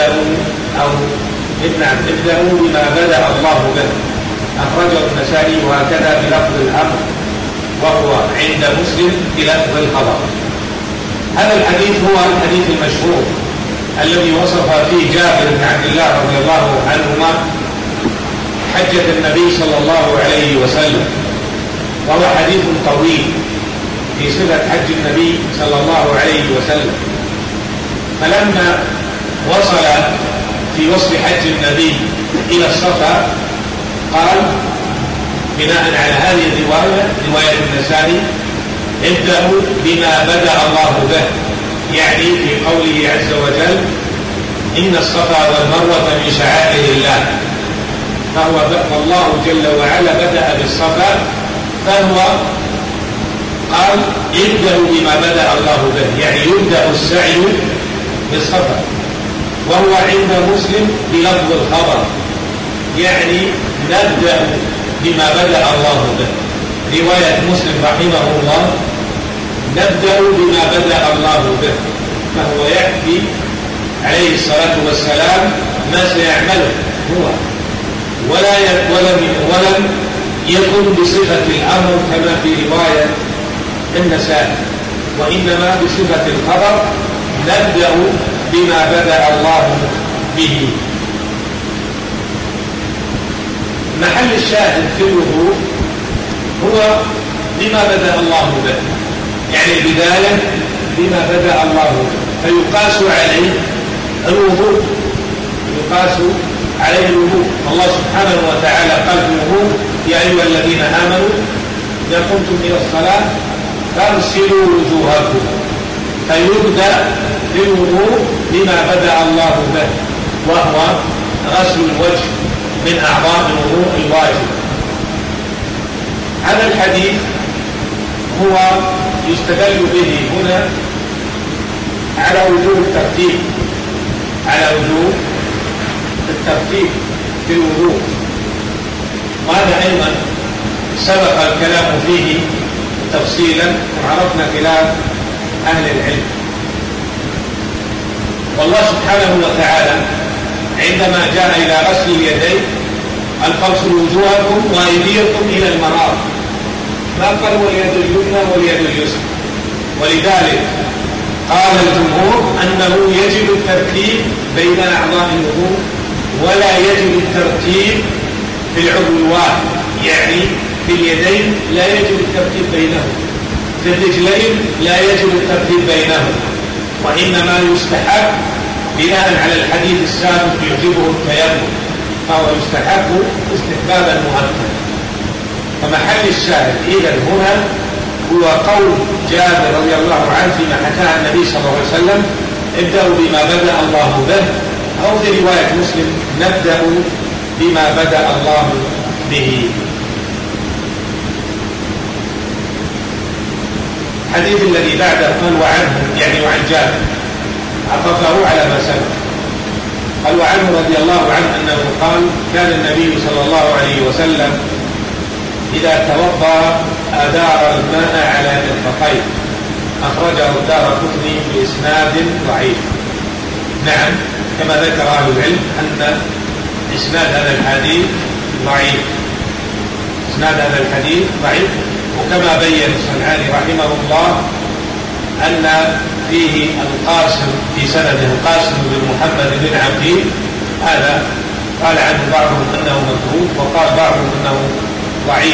ابدأوا بما بدأ الله به. أخرجه النسائي وهكذا بلفظ الأمر وهو عند مسلم بلفظ الخبر. هذا الحديث هو الحديث المشهور الذي وصف فيه جابر بن عبد الله رضي الله عنهما حجة النبي صلى الله عليه وسلم، وهو حديث طويل في صفة حج النبي صلى الله عليه وسلم. فلما وصل في وصف حج النبي إلى الصفا قال بناء على هذه الرواية رواية النسائي ابدأوا بما بدأ الله به، يعني في قوله عز وجل إن الصفا والمروة من شعائر الله، فالله جل وعلا بدأ بالصفا، فهو قال ابدأوا بما بدأ الله به، يعني يبدأ السعي بالصفا. وهو عند مسلم بلفظ الخبر، يعني نبدأ بما بدأ الله به. رواية مسلم رحمه الله نبدأ بما بدأ الله به، فهو يحكي عليه الصلاة والسلام ما سيعمله هو، ولم يكن بصفة الأمر كما في رواية النسائي، وإنما بصفة الخبر نبدأ بما بدأ الله به. محل الشاهد في الوضوء هو بما بدأ الله به، يعني البداية بما بدأ الله به، فيقاس عليه الوضوء، الله سبحانه وتعالى قال في الوضوء يا أيها الذين آمنوا إذا قمتم إلى الصلاة فاغسلوا وجوهكم، فيبدأ بالوضوء بما بدأ الله به، وهو غسل الوجه من أعضاء الوضوء الواجب. هذا الحديث هو يستدل به هنا على وجوب الترتيب في الوضوء، وهذا أيضا سبق الكلام فيه تفصيلا وعرفنا خلاف أهل العلم. والله سبحانه وتعالى عندما جاء إلى غسل اليدين قال فاغسلوا وجوهكم وأيديكم إلى المرافق، ما قال واليد اليمنى واليد اليسرى. ولذلك قال الجمهور أنه يجب الترتيب بين أعضاء الوضوء ولا يجب الترتيب في العضو الواحد، يعني في اليدين لا يجب الترتيب بينهم، في الرجلين لا يجب الترتيب بينهم، وإنما يستحب بناء على الحديث السابق يعجبه التيمم، فهو يستحب استحبابا مؤكدا. فمحل الشاهد إذا هنا هو قول جابر رضي الله عنه فيما حكاه النبي صلى الله عليه وسلم ابدأوا بما بدأ الله به، أو في رواية مسلم نبدأ بما بدأ الله به. الحديث الذي بعده قال وعنه، يعني وعن جابر، عطفه على ما سبق. قال وعنه رضي الله عنه أنه قال كان النبي صلى الله عليه وسلم إذا توضأ أدار الماء على مرفقيه. أخرجه الدارقطني بإسناد ضعيف. نعم، كما ذكر أهل العلم أن إسناد هذا الحديث ضعيف، وكما بين الصنعاني رحمه الله أن فيه القاسم في سنده القاسم بن محمد بن عبدين، هذا قال عنه بعضهم أنه متروك وقال بعضهم أنه ضعيف،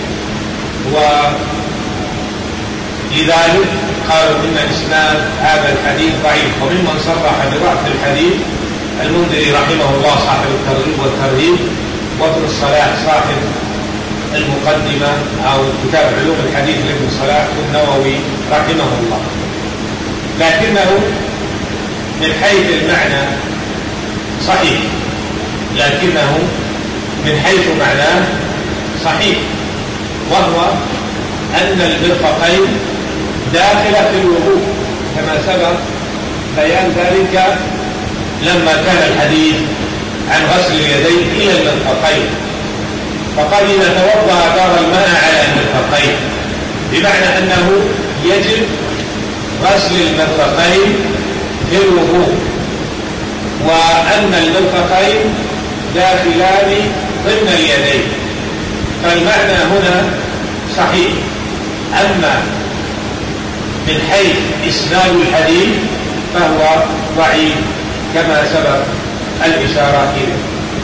ولذلك قالوا إن إسناد هذا الحديث ضعيف. وممن صرح بضعف الحديث المنذري رحمه الله صاحب الترغيب والترهيب، وابن الصلاح صاحب المقدمة أو كتاب علوم الحديث لابن الصلاح والنووي رحمه الله، لكنه من حيث المعنى صحيح، لكنه من حيث معناه صحيح، وهو أن المرفقين داخلة في الوضوء كما سبق بيان ذلك لما كان الحديث عن غسل اليدين إلى المرفقين، فقال إذا توضأ دار الماء على المرفقين، بمعنى أنه يجب غسل المرفقين في الوضوء، وأن المرفقين داخلان ضمن اليدين، فالمعنى هنا صحيح. أما من حيث إسناد الحديث فهو ضعيف كما سبق الإشارة إليه.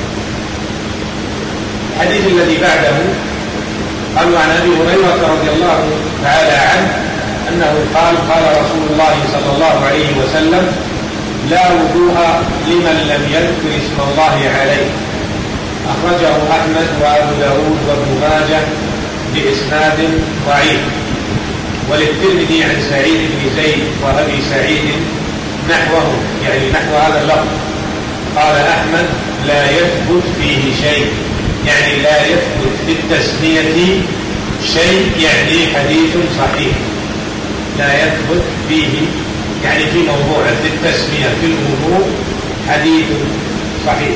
الحديث الذي بعده قال عن أبي هريرة رضي الله تعالى عنه أنه قال قال رسول الله صلى الله عليه وسلم لا وضوء لمن لم يذكر اسم الله عليه، أخرجه أحمد وأبو داود وابن ماجه بإسناد ضعيف، وللترمذي عن سعيد بن زيد وأبي سعيد نحوه، يعني نحو هذا اللفظ. قال أحمد لا يثبت فيه شيء، يعني لا يثبت في التسمية شيء، يعني حديث صحيح. لا يثبت فيه يعني في موضوع في التسمية في الوضوء حديث صحيح.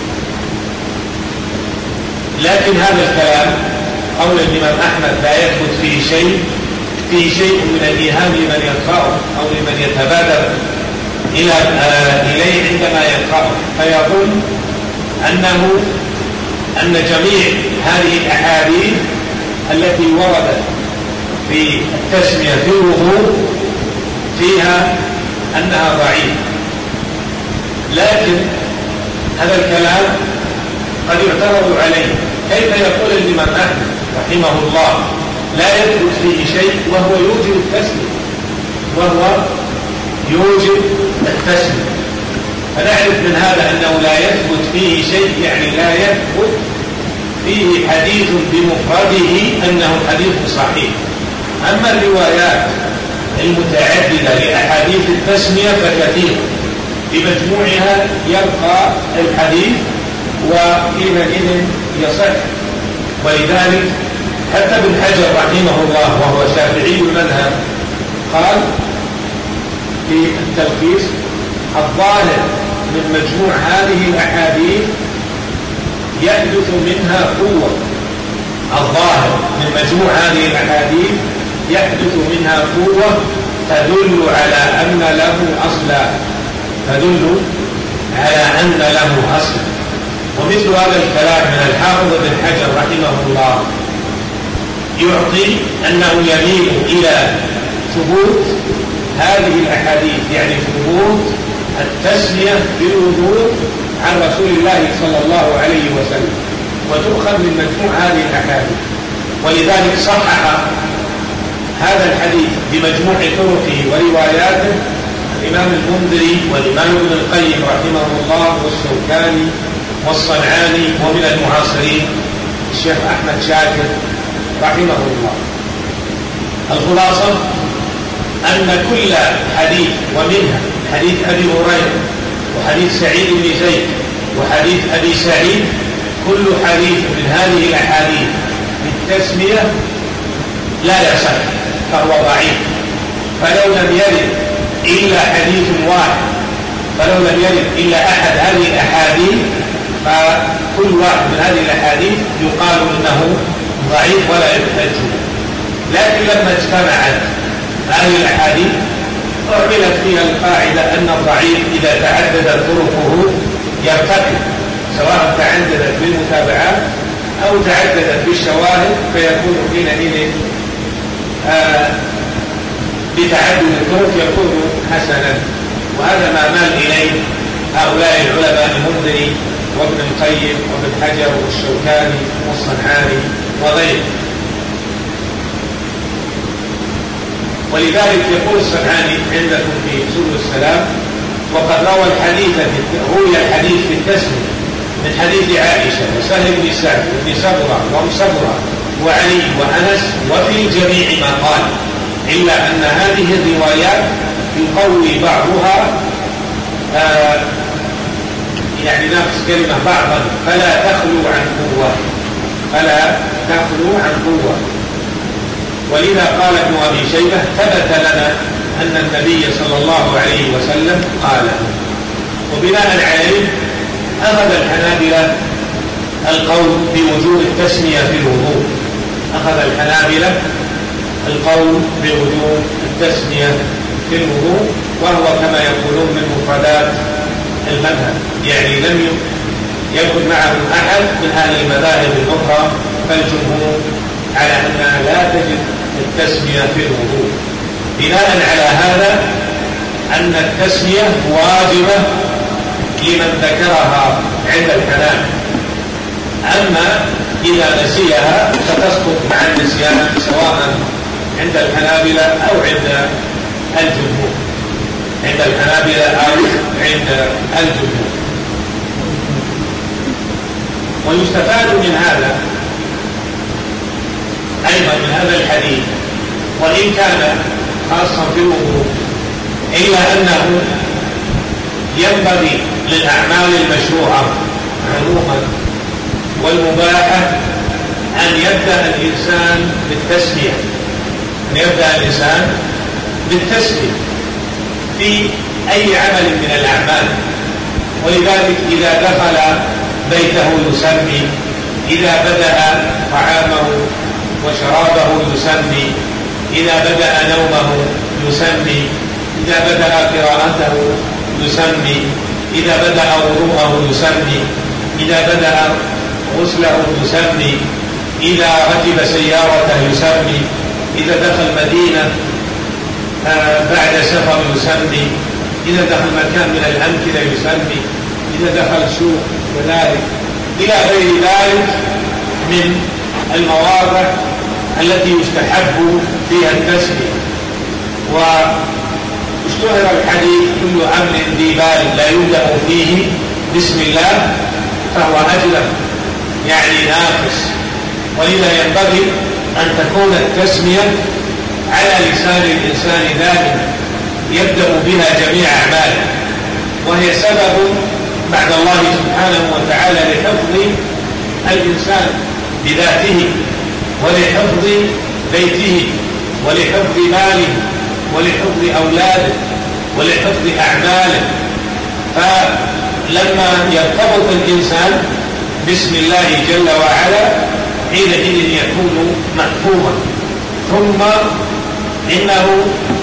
لكن هذا الكلام قول الإمام أحمد لا يثبت فيه شيء من الإيهام لمن يقرأه أو لمن يتبادر إليه عندما يقرأه، فيظن أن جميع هذه الأحاديث التي وردت في التسمية في الوضوء فيها أنها ضعيفة. لكن هذا الكلام قد يعترض عليه، كيف يقول الإمام أحمد رحمه الله لا يثبت فيه شيء وهو يوجب التسمية، فنعرف من هذا أنه لا يثبت فيه شيء، يعني لا يثبت فيه حديث بمفرده أنه حديث صحيح. أما الروايات المتعددة لأحاديث التسمية فكثيرة، بمجموعها يبقى الحديث وحينئذ يصح. ولذلك حتى ابن حجر رحمه الله وهو شافعي المذهب قال في التلخيص الظاهر من مجموع هذه الأحاديث يحدث منها قوة، الظاهر من مجموع هذه الأحاديث يحدث منها قوة تدل على أن له أصلا، ومثل هذا الكلام من الحافظ ابن حجر رحمه الله يعطي أنه يميل إلى ثبوت هذه الأحاديث، يعني ثبوت التسمية بالوضوء عن رسول الله صلى الله عليه وسلم، وتؤخذ من مجموع هذه الأحاديث. ولذلك صحح هذا الحديث بمجموع طرقه ورواياته الإمام المنذري والإمام ابن القيم رحمه الله والشوكاني والصنعاني، ومن المعاصرين الشيخ أحمد شاكر رحمه الله. الخلاصة أن كل حديث، ومنها حديث أبي هريرة وحديث سعيد بن زيد وحديث أبي سعيد، كل حديث من هذه الأحاديث بالتسمية لا يصح فهو ضعيف. فلو لم يرد إلا حديث واحد، فلو لم يرد إلا أحد هذه الأحاديث، فكل واحد من هذه الأحاديث يقال إنه ضعيف ولا يحتج. لكن لما اجتمعت هذه الأحاديث أعملت فيها القاعدة أن الضعيف إذا تعددت طرقه يرتقي، سواء تعددت بالمتابعات أو تعددت بالشواهد، فيكون حينئذ بتعدد الطرق يكون حسنا. وهذا ما مال إليه هؤلاء العلماء المنذري وابن القيم وابن حجر والشوكاني والصنعاني وغيره. ولذلك يقول الصنعاني عندكم في سبل السلام وقد روى الحديث في التسمية من حديث عائشة وسهل بن سعد بن سبرة ومسبرة وعلي وأنس وفي الجميع ما قال، إلا أن هذه الروايات يقوي بعضها يعني نفس كلمة بعضا، فلا تخلو عن قوة، فلا تخلو عن قوة. ولذا قال ابن أبي شيبة ثبت لنا أن النبي صلى الله عليه وسلم قال. وبناء عليه أخذ الحنابلة القول بوجوب التسمية في الوضوء، أخذ الحنابلة القول بوجوب التسمية في الوضوء، وهو كما يقولون من مفردات المذهب، يعني لم يكن معهم أحد من أهل المذاهب الأخرى، فالجمهور على أنها لا تجب التسمية في الوضوء. بناء على هذا أن التسمية واجبة لمن ذكرها عند الحنابلة، أما إذا نسيها فتسقط مع النسيان سواء عند الحنابلة أو عند الجمهور، عند الحنابلة أو عند الجمهور. ويستفاد من هذا أيضا من هذا الحديث، وإن كان خاصا في الوضوء، إلا أنه ينبغي للأعمال المشروعة عموما والمباحة أن يبدأ الإنسان بالتسمية، أن يبدأ الإنسان بالتسمية في أي عمل من الأعمال. ولذلك إذا دخل بيته يسمي، إذا بدأ طعامه وشرابه يسمي، إذا بدأ نومه يسمي، إذا بدأ قراءته يسمي، إذا بدأ وضوءه يسمي، إذا بدأ غسله يسمي، إذا ركب سيارته يسمي، إذا دخل مدينة بعد سفر يسمي، إذا دخل مكان من الأمكنة يسمي، إذا دخل سوق كذلك، إلى غير ذلك من المواضع التي يستحب فيها التسمية. واشتهر الحديث كل أمر ذي بال لا يبدأ فيه بسم الله فهو أجلب، يعني ناقص. ولذا ينبغي أن تكون التسمية على لسان الإنسان دائما يبدأ بها جميع أعماله، وهي سبب بعد الله سبحانه وتعالى لحفظ الإنسان بذاته، ولحفظ بيته، ولحفظ ماله، ولحفظ أولاده، ولحفظ أعماله. فلما يرتبط الإنسان بسم الله جل وعلا حينئذ يكون محفوظا. ثم إنه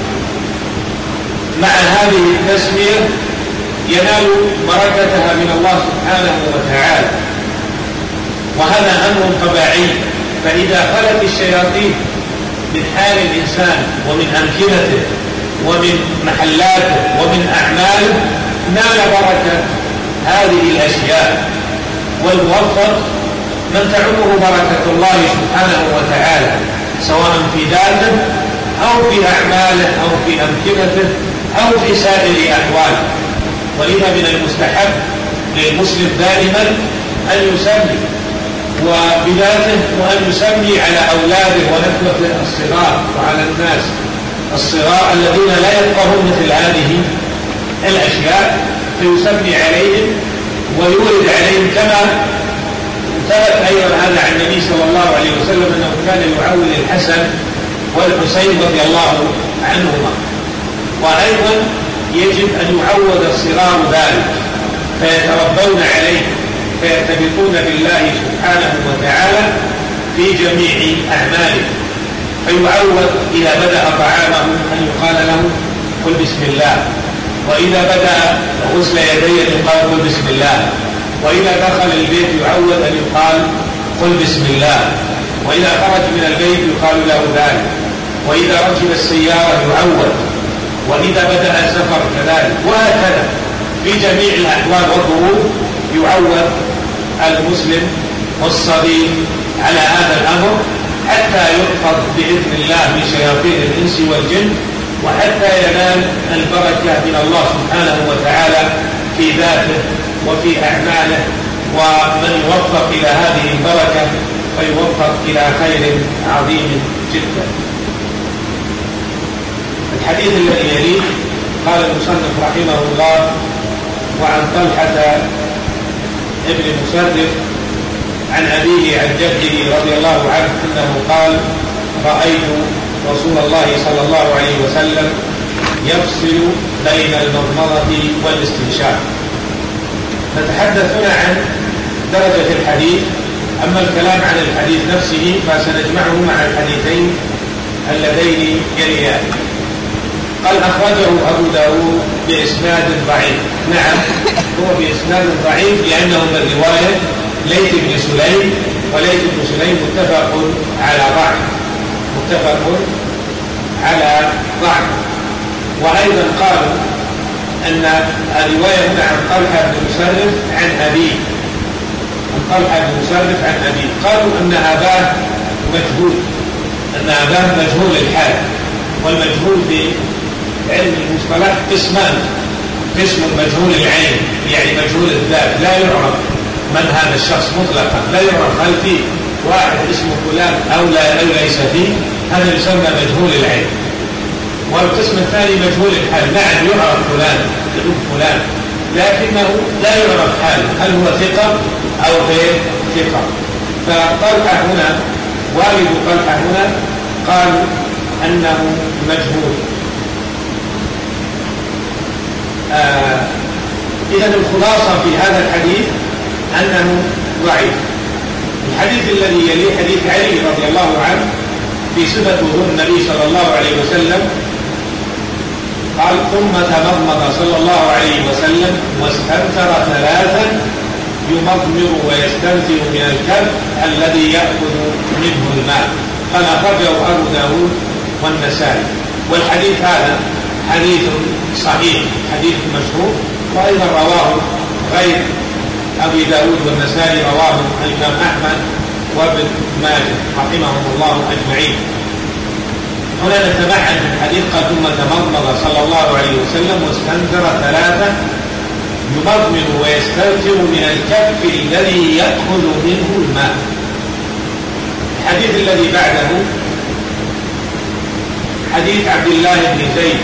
مع هذه التسمية ينال بركتها من الله سبحانه وتعالى، وهذا أمر طبيعي. فإذا خلت الشياطين من حال الإنسان ومن أمكنته ومن محلاته ومن أعماله نال بركة هذه الأشياء. والموفق من تعمه بركة الله سبحانه وتعالى سواء في ذاته أو في أعماله أو في أمكنته أو في سائر أحواله. ولذا من المستحب للمسلم دائما أن يسمي وبذاته، وأن يسمي على أولاده ونخوته الصغار وعلى الناس الصغار الذين لا يفقهون مثل هذه الأشياء، فيسمي عليهم ويورد عليهم. كما ثبت أيضا هذا عن النبي صلى الله عليه وسلم أنه كان يعول الحسن والحسين رضي الله عنهما. وأيضا يجب أن يعود الصغار ذلك فيتربون عليه، فيرتبطون بالله سبحانه وتعالى في جميع أعماله. فيعود إذا بدأ طعامه أن يقال له قل بسم الله، وإذا بدأ غسل يديه يقال قل بسم الله، وإذا دخل البيت يعود أن يقال قل بسم الله، وإذا خرج من البيت يقال له ذلك، وإذا ركب السيارة يعود، وإذا بدأ السفر كذلك، وهكذا في جميع الأحوال والظروف يعود المسلم والصغير على هذا الأمر حتى يحفظ بإذن الله من شياطين الإنس والجن، وحتى ينال البركة من الله سبحانه وتعالى في ذاته وفي أعماله ومن يوفق إلى هذه البركة فيوفق إلى خير عظيم جدا. الحديث الذي يليه قال المصنف رحمه الله: وعن طلحة ابن مسرف عن أبيه عن جده رضي الله عنه أنه قال: رأيت رسول الله صلى الله عليه وسلم يفصل بين المضمضة والاستنشاق. نتحدث هنا عن درجة الحديث، أما الكلام عن الحديث نفسه فسنجمعه مع الحديثين اللذين يليان. قال: أخرجه أبو داود بإسناد ضعيف. نعم، هو بإسناد ضعيف لأنه من رواية ليث بن سليم، وليث بن سليم متفق على ضعف. وأيضا قالوا أن الرواية هنا عن طلحة بن مسرف عن أبيه، قالوا أن أباه مجهول الحال. والمجهول في علم المصطلح قسمان: قسم مجهول العين يعني مجهول الذات، لا يعرف من هذا الشخص مطلقا، لا يعرف هل فيه واحد اسمه فلان أو ليس فيه، هذا يسمى مجهول العين. والقسم الثاني مجهول الحال، نعم يعرف فلان ابن فلان لكنه لا يعرف حاله، هل هو ثقة أو غير ثقة. فطلحة هنا، والد طلحة هنا، قال أنه مجهول. إذن الخلاصة في هذا الحديث أنه ضعيف. الحديث الذي يليه حديث علي رضي الله عنه في صفة وضوء النبي صلى الله عليه وسلم، قال: ثم تمضمض صلى الله عليه وسلم واستنثر ثلاثا يمضمر ويستنثر من الكف الذي يأخذ منه الماء. قال: أخرجه أبو داود والنسائي. والحديث هذا حديث صحيح، حديث مشهور، وأيضا رواه غير أبي داود والنسائي، رواه الإمام أحمد وابن ماجه رحمهم الله أجمعين. هنا نتبعد من الحديث: قال: ثم تمضمض صلى الله عليه وسلم واستنثر ثلاثة يمضمر ويستنثر من الكف الذي يأخذ منه الماء. الحديث الذي بعده حديث عبد الله بن زيد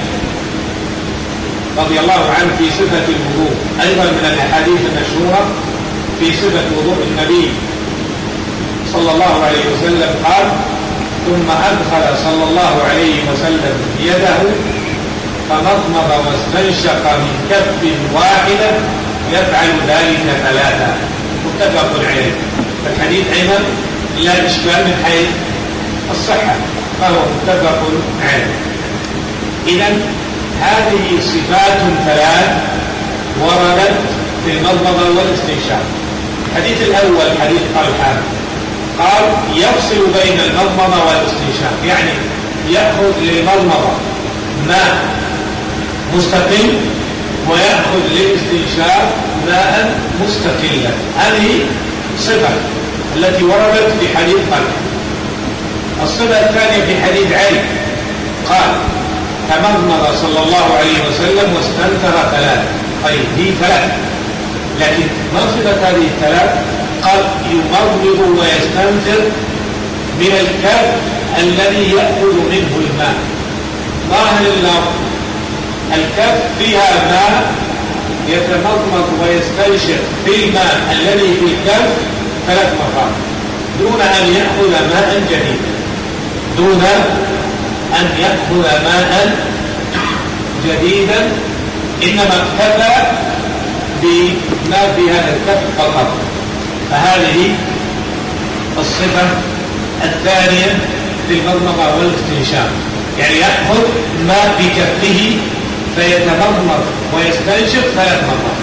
رضي الله عنه في صفة الوضوء، أيضا من الأحاديث المشهورة في صفة وضوء النبي صلى الله عليه وسلم. قال: ثم أدخل صلى الله عليه وسلم يده فمضمض واستنشق من كف واحدة يفعل ذلك ثلاثة. متفق عليه. فالحديث أيضا لا إشكال من حيث الصحة، فهو متفق عليه. إذن هذه صفات ثلاث وردت في المضمضة والاستنشاق. الحديث الأول حديث طلحة قال: يفصل بين المضمضة والاستنشاق، يعني يأخذ للمضمضة ماء مستقل ويأخذ للاستنشاق ماء مستقلا. هذه صفة التي وردت في حديث طلحة. الصفة الثانية في حديث علي قال: تمضمض صلى الله عليه وسلم واستنثر ثلاث. طيب، هي ثلاث، لكن ما صفة هذه الثلاث؟ قال: يمضمض ويستنثر من الكف الذي يأخذ منه الماء. ظاهر اللفظ الكف فيها ماء، يتمضمض ويستنشق في الماء الذي في الكف ثلاث مرات دون أن يأخذ ماء جديدا، إنما اكتفى بما في هذا الكف فقط. فهذه الصفة الثانية في المضمضة والاستنشاق، يعني يأخذ ما في كفه فيتمضمض ويستنشق ثلاث مرات.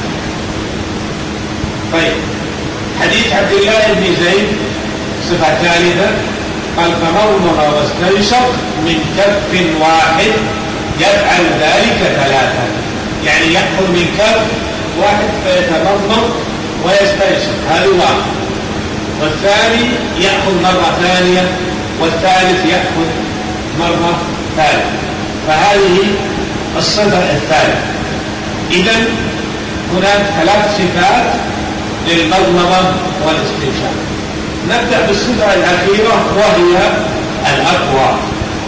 طيب، حديث عبد الله بن زيد صفة ثالثة قال: فمضمض واستنشق من كف واحد يفعل ذلك ثلاثة، يعني يأخذ من كف واحد فيتمضمض ويستنشق، هذا واحد. والثاني يأخذ مرة ثانية، والثالث يأخذ مرة ثالثة. فهذه الصفة الثالثة. إذن هناك ثلاث صفات للمضمضة والاستنشاق. نبدأ بالصفة الأخيرة وهي الأقوى،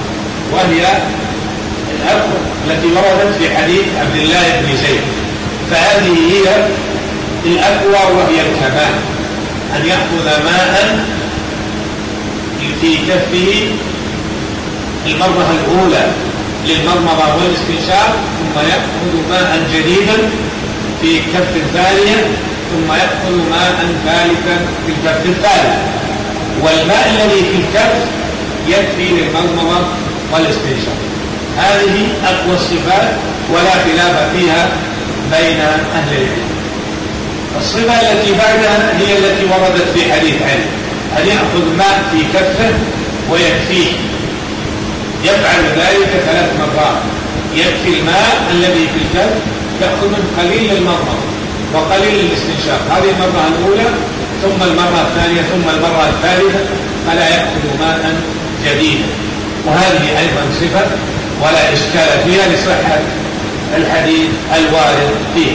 التي وردت في حديث عبد الله بن زيد. فهذه هي الأقوى وهي الكمال، أن يأخذ ماء في كفه المرة الأولى للمضمضة والاستنشاق، ثم يأخذ ماء جديدا في الكف الثانية، ثم يأخذ ماء ثالثا في الكف الثالث، والماء الذي في الكف يكفي للمضمضة والاستنشاق. هذه أقوى الصفات ولا خلاف فيها بين أهل العلم. الصفة التي بعدها هي التي وردت في حديث علي، أن يأخذ ماء في كفه ويكفيه، يفعل ذلك 3 مرات، يكفي الماء الذي في الكف، يأخذ منه قليل للمضمضة وقليل للاستنشاق، هذه المرة الأولى، ثم المرة الثانية، ثم المرة الثالثة، فلا يأخذ ماء جديدا. وهذه أيضا صفة ولا إشكال فيها لصحة الحديث الوارد فيه.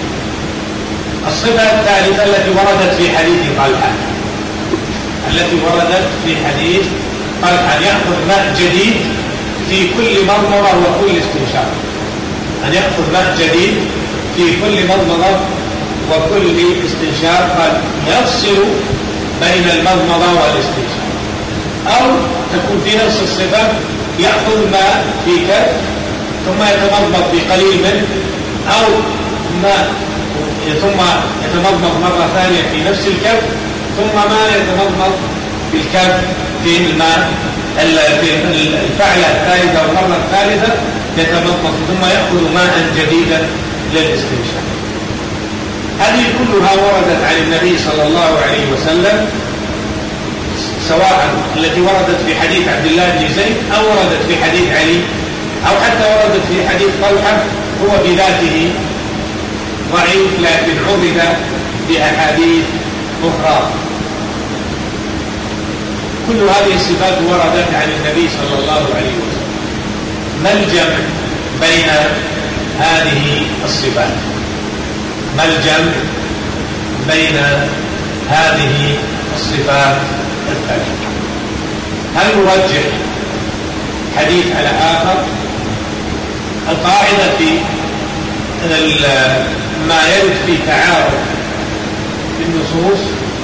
الصفة الثالثة التي وردت في حديث طلحة، أن يأخذ ماء جديد في كل مضمضة وكل استنشاق، أن يأخذ ماء جديد في كل مضمضة وكل استنشاق، قد يفصل بين المضمضة والاستنشاق. أو تكون في نفس الصفة يأخذ ماء في كف ثم يتمضمض بقليل منه، أو ماء ثم يتمضمض مرة ثانية في نفس الكف، ثم ما يتمضمض في الكف في الماء في الفعلة الثالثة والمرة الثالثة يتمضمض، ثم يأخذ ماء جديدا للاستنشاق. هذه كلها وردت عن النبي صلى الله عليه وسلم، سواء التي وردت في حديث عبد الله بن زيد أو وردت في حديث علي أو حتى وردت في حديث طلحة، هو بذاته ضعيف لكن عرض بأحاديث أخرى. كل هذه الصفات وردت عن النبي صلى الله عليه وسلم. ما الجمع بين هذه الصفات؟ ما الجمع بين هذه الصفات الثلاثة؟ هل نرجح حديث على آخر؟ القاعدة في ما يرد في تعارض النصوص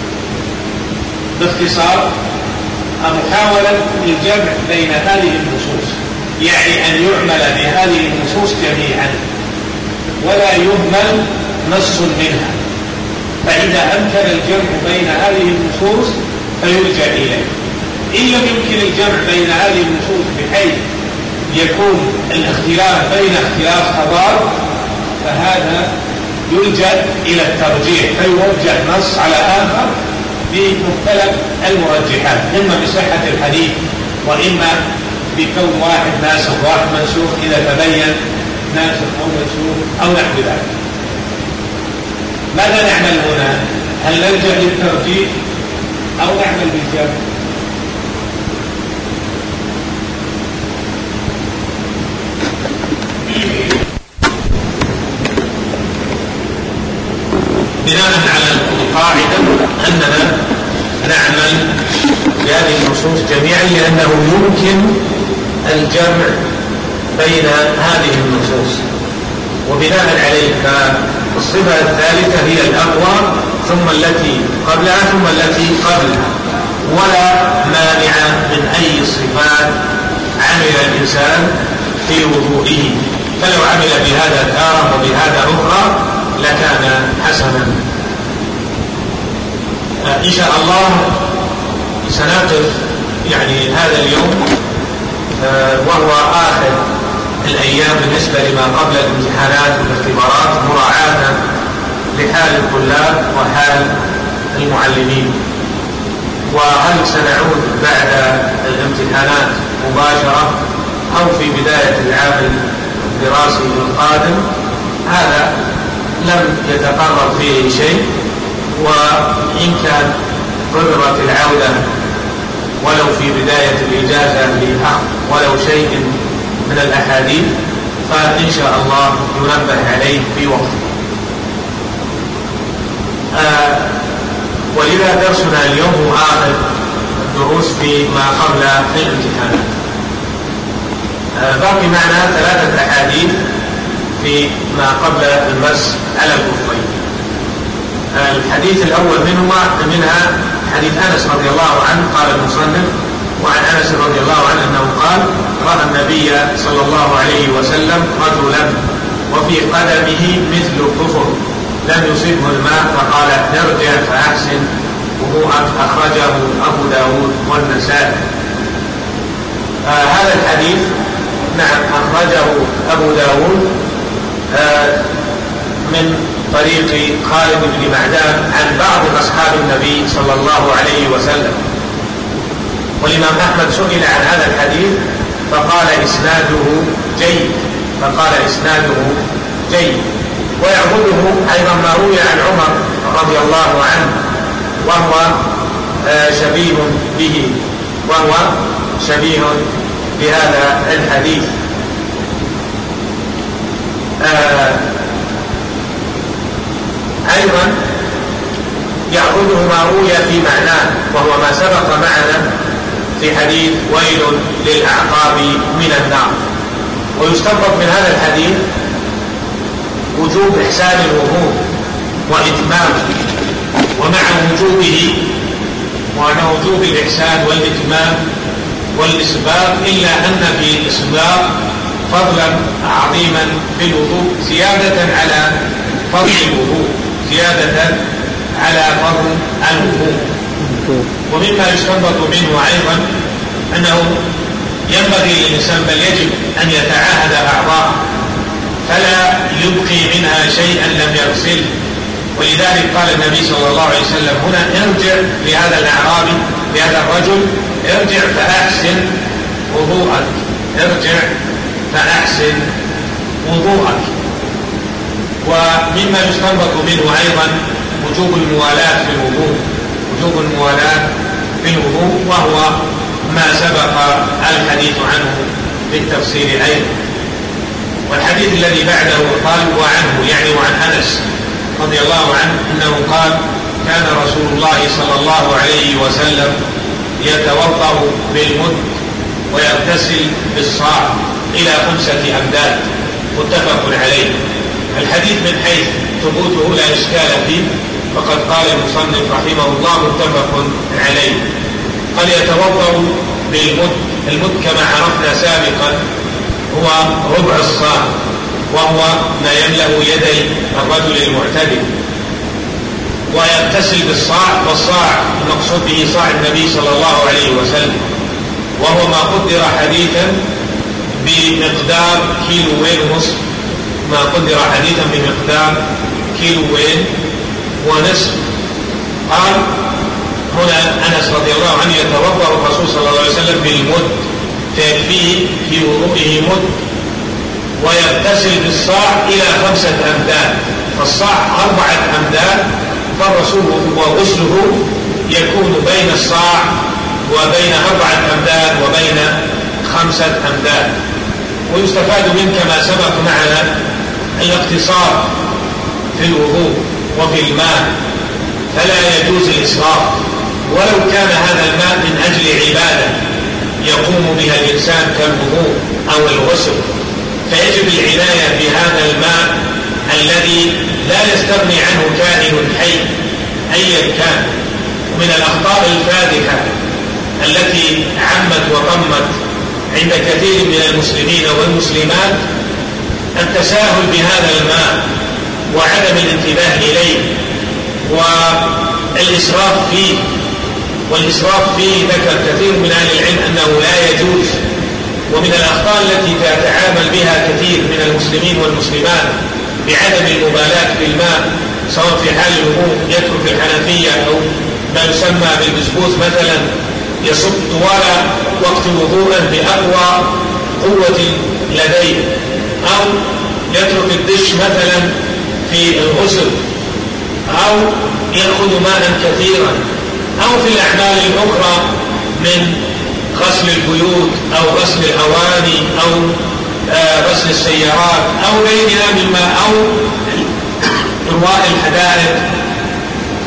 باختصار محاولة الجمع بين هذه النصوص، يعني أن يعمل بهذه النصوص جميعا ولا يهمل نص منها. فإذا أمكن الجمع بين هذه النصوص فيرجع إليه. إن لم يمكن الجمع بين هذه النصوص بحيث يكون الاختلاف بين اختلاف تضاد، فهذا يلجأ إلى الترجيح، فيرجح نص على آخر بمختلف المرجحات، إما بصحة الحديث وإما بكون واحد ناسخ واحد منسوخ إذا تبين ناسخ أو منسوخ أو نحو ذلك. ماذا نعمل هنا؟ هل نلجأ للترجيح أو نعمل بالجمع؟ بناء على القاعدة أننا نعمل بهذه النصوص جميعا لأنه يمكن الجمع بين هذه النصوص. وبناء عليه فالصفة الثالثة هي الأقوى، ثم التي قبلها، ثم التي قبلها، ولا مانع من أي صفات عمل الإنسان في وضوئه، فلو عمل بهذا تارة وبهذا أخرى لكان حسنا. إن شاء الله سنقف يعني هذا اليوم، وهو آخر الأيام بالنسبة لما قبل الامتحانات والاختبارات، مراعاة لحال الطلاب وحال المعلمين. وهل سنعود بعد الامتحانات مباشرة أو في بداية العام الدراسي القادم؟ هذا لم يتقرر فيه شيء، وإن كان قدرت العودة ولو في بداية الإجازة لأخذ ولو شيء من الأحاديث، فإن شاء الله ينبه عليه في وقته. ولذا درسنا اليوم هو آخر الدروس فيما قبل الامتحانات. باقي معنا 3 أحاديث فيما قبل المس على الكفين. الحديث الأول منها حديث أنس رضي الله عنه قال المصنف: وعن أنس رضي الله عنه أنه قال: رأى النبي صلى الله عليه وسلم رجلا وفي قدمه مثل الكفر لم يصبه الماء فقال: ارجع فأحسن وضوءك. أخرجه أبو داود والنسائي. هذا الحديث نعم أخرجه أبو داود من طريق خالد بن معدان عن بعض أصحاب النبي صلى الله عليه وسلم. والإمام أحمد سئل عن هذا الحديث فقال إسناده جيد. ويعبده أيضا ما روي عن عمر رضي الله عنه وهو شبيه بهذا الحديث. أيضا يعبده ما روي في معناه وهو ما سبق معنا في حديث: ويل للأعقاب من النار. ويستنبط من هذا الحديث وجوب إحسان الوضوء وإتمامه، ومع وجوب الإحسان والإتمام والإسباغ، إلا أن في الإسباغ فضلا عظيما في الوضوء زيادة على فضل الوضوء. ومما يستنبط منه أيضا أنه ينبغي للإنسان بل يجب أن يتعاهد أعضاءه فلا يبقي منها شيئا لم يغسله. ولذلك قال النبي صلى الله عليه وسلم هنا: ارجع لهذا الأعرابي لهذا الرجل، ارجع فأحسن وضوءك. ومما يستنبط منه أيضا وجوب الموالاة في الوضوء وهو ما سبق الحديث عنه بالتفصيل أيضا. والحديث الذي بعده قال: وعنه يعني وعن أنس رضي الله عنه أنه قال: كان رسول الله صلى الله عليه وسلم يتوضأ بالمد ويغتسل بالصاع إلى 5 أمداد. متفق عليه. الحديث من حيث ثبوته لا إشكال فيه، فقد قال المصنف رحمه الله: متفق عليه. قال: يتوضأ بالمد. المد كما عرفنا سابقا هو ربع الصاع، وهو ما يملأ يدي الرجل المعتدل. ويغتسل بالصاع، والصاع المقصود به صاع النبي صلى الله عليه وسلم، وهو ما قدر حديثا بمقدار 1.5 كيلو. ما قدر حديثا بمقدار 1.5 كيلو. قال هنا أنس رضي الله عنه: يتوضأ الرسول صلى الله عليه وسلم بالمد فيكفيه في وضوئه مد، ويغتسل بالصاع إلى 5 أمداد. فالصاع 4 أمداد، فالرسول وغسله يكون بين الصاع وبين 4 أمداد وبين 5 أمداد. ويستفاد منه كما سبق معنا الاقتصار في الوضوء وفي الماء، فلا يجوز الإسراف، ولو كان هذا الماء من أجل عبادة يقوم بها الإنسان كالوضوء أو الغسل، فيجب العناية بهذا الماء الذي لا يستغني عنه كائن حي أيا كان. ومن الأخطاء الفادحة التي عمت وطمت عند كثير من المسلمين والمسلمات التساهل بهذا الماء وعدم الانتباه إليه والإسراف فيه ذكر كثير من أهل العلم أنه لا يجوز. ومن الأخطاء التي تتعامل بها كثير من المسلمين والمسلمات بعدم المبالاة بالماء، سواء في حال الوضوء يترك الحنفية أو ما يسمى بالبسبوس مثلا، يصب طوال وقت وضوءا بأقوى قوة لديه، أو يترك الدش مثلا في الغسل، أو يأخذ ماء كثيرا، أو في الأعمال الأخرى من غسل البيوت أو غسل الأواني أو غسل السيارات أو غيرها مما، أو إرواء الحدائق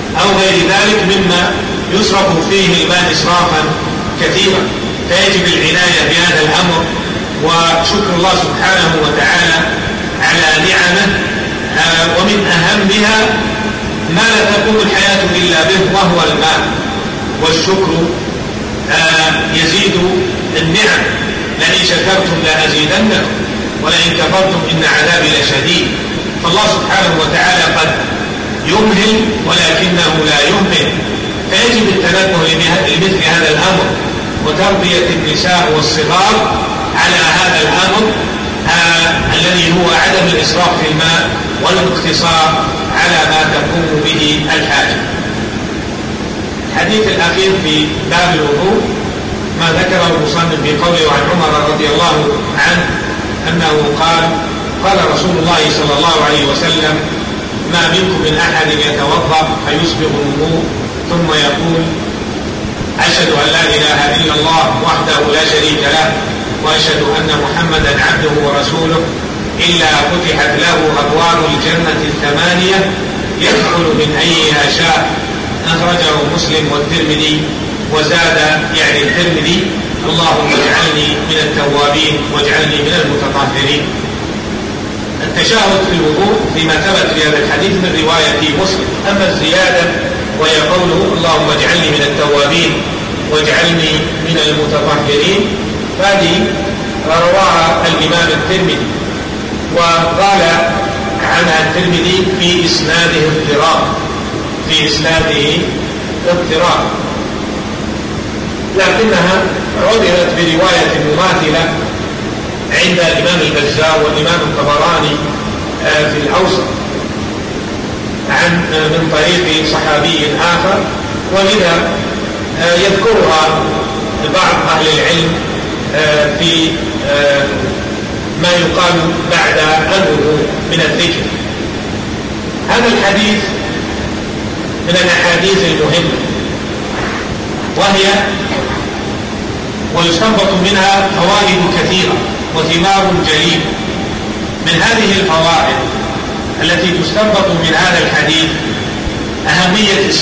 أو غير ذلك مما يصرف فيه الماء إسرافا كثيرا، فيجب العناية بهذا الأمر وشكر الله سبحانه وتعالى على نعمه، ومن أهمها ما لا تقوم الحياة إلا به وهو الماء، والشكر يزيد النعم، لئن شكرتم لأزيدنكم ولئن كفرتم إن عذابي لشديد. فالله سبحانه وتعالى قد يمهل ولكنه لا يهمل، فيجب التنبه لمثل هذا الأمر وتربية النساء والصغار على هذا الأمر الذي هو عدم الإسراف في الماء والاقتصار على ما تقوم به الحاجة. الحديث الأخير في باب الوضوء ما ذكره المصنف في قوله عن عمر رضي الله عنه أنه قال رسول الله صلى الله عليه وسلم: ما منكم من أحد يتوضأ فيسبغ الوضوء ثم يقول: أشهد أن لا إله إلا الله وحده لا شريك له وأشهد أن محمدا عبده ورسوله إلا فتحت له أبواب الجنة 8 يدخل من أيها شاء. أخرجه مسلم والترمذي، وزاد يعني الترمذي: اللهم اجعلني من التوابين واجعلني من المتطهرين. التشهد في الوضوء فيما ثبت في هذا الحديث من رواية مسلم. أما الزيادة وهي قوله: اللهم اجعلني من التوابين واجعلني من المتطهرين، فهذه رواها الإمام الترمذي، وقال عنها الترمذي في إسناده اضطراب، لكنها عبرت برواية مماثلة عند الإمام البزار والإمام الطبراني في الأوسط من طريق صحابي آخر، ولذا يذكرها بعض أهل العلم في ما يقال بعد الوضوء من الذكر. هذا الحديث من الأحاديث المهمة، ويستنبط منها فوائد كثيرة وثمار جليلة. من هذه الفوائد التي تستنبط من هذا الحديث أهمية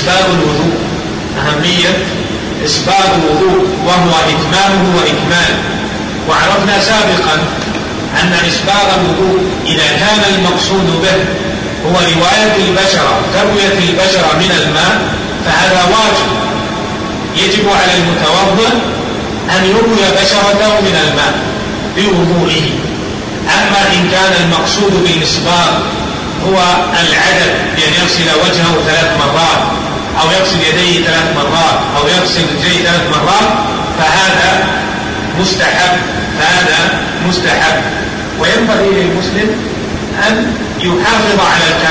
إسباغ الوضوء وهو إتمامه وإكماله. وعرفنا سابقا أن إسباغ الوضوء إذا كان المقصود به هو تروية البشرة من الماء فهذا واجب، يجب على المتوضئ أن يروي بشرته من الماء بوضوئه. أما إن كان المقصود بالإسباغ هو العدد، بأن يغسل وجهه 3 مرات أو يغسل يديه 3 مرات أو يغسل رجليه 3 مرات فهذا مستحب. وينبغي للمسلم أن يحافظ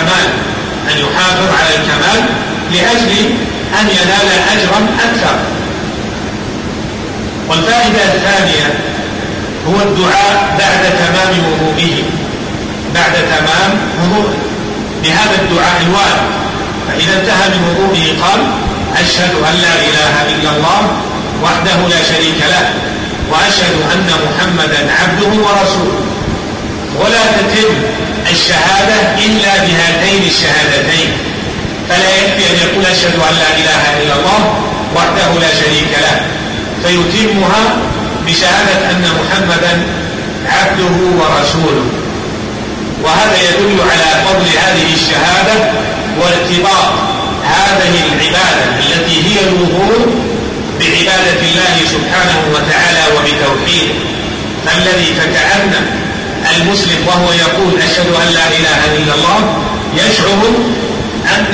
على الكمال لأجل أن ينال أجرا أكثر. والفائدة الثانية هو الدعاء بعد تمام وضوئه بهذا الدعاء الوارد. فإذا انتهى من وضوئه قال: أشهد أن لا إله إلا الله وحده لا شريك له وأشهد أن محمدا عبده ورسوله. ولا تتم الشهادة إلا بهاتين الشهادتين، فلا يكفي أن يقول: أشهد أن لا إله إلا الله وحده لا شريك له، فيتمها بشهادة أن محمدا عبده ورسوله. وهذا يدل على فضل هذه الشهادة وارتباط هذه العبادة التي هي الوضوء بعبادة الله سبحانه وتعالى وبتوحيده. فكأن المسلم وهو يقول: أشهد أن لا إله إلا الله يشعر أن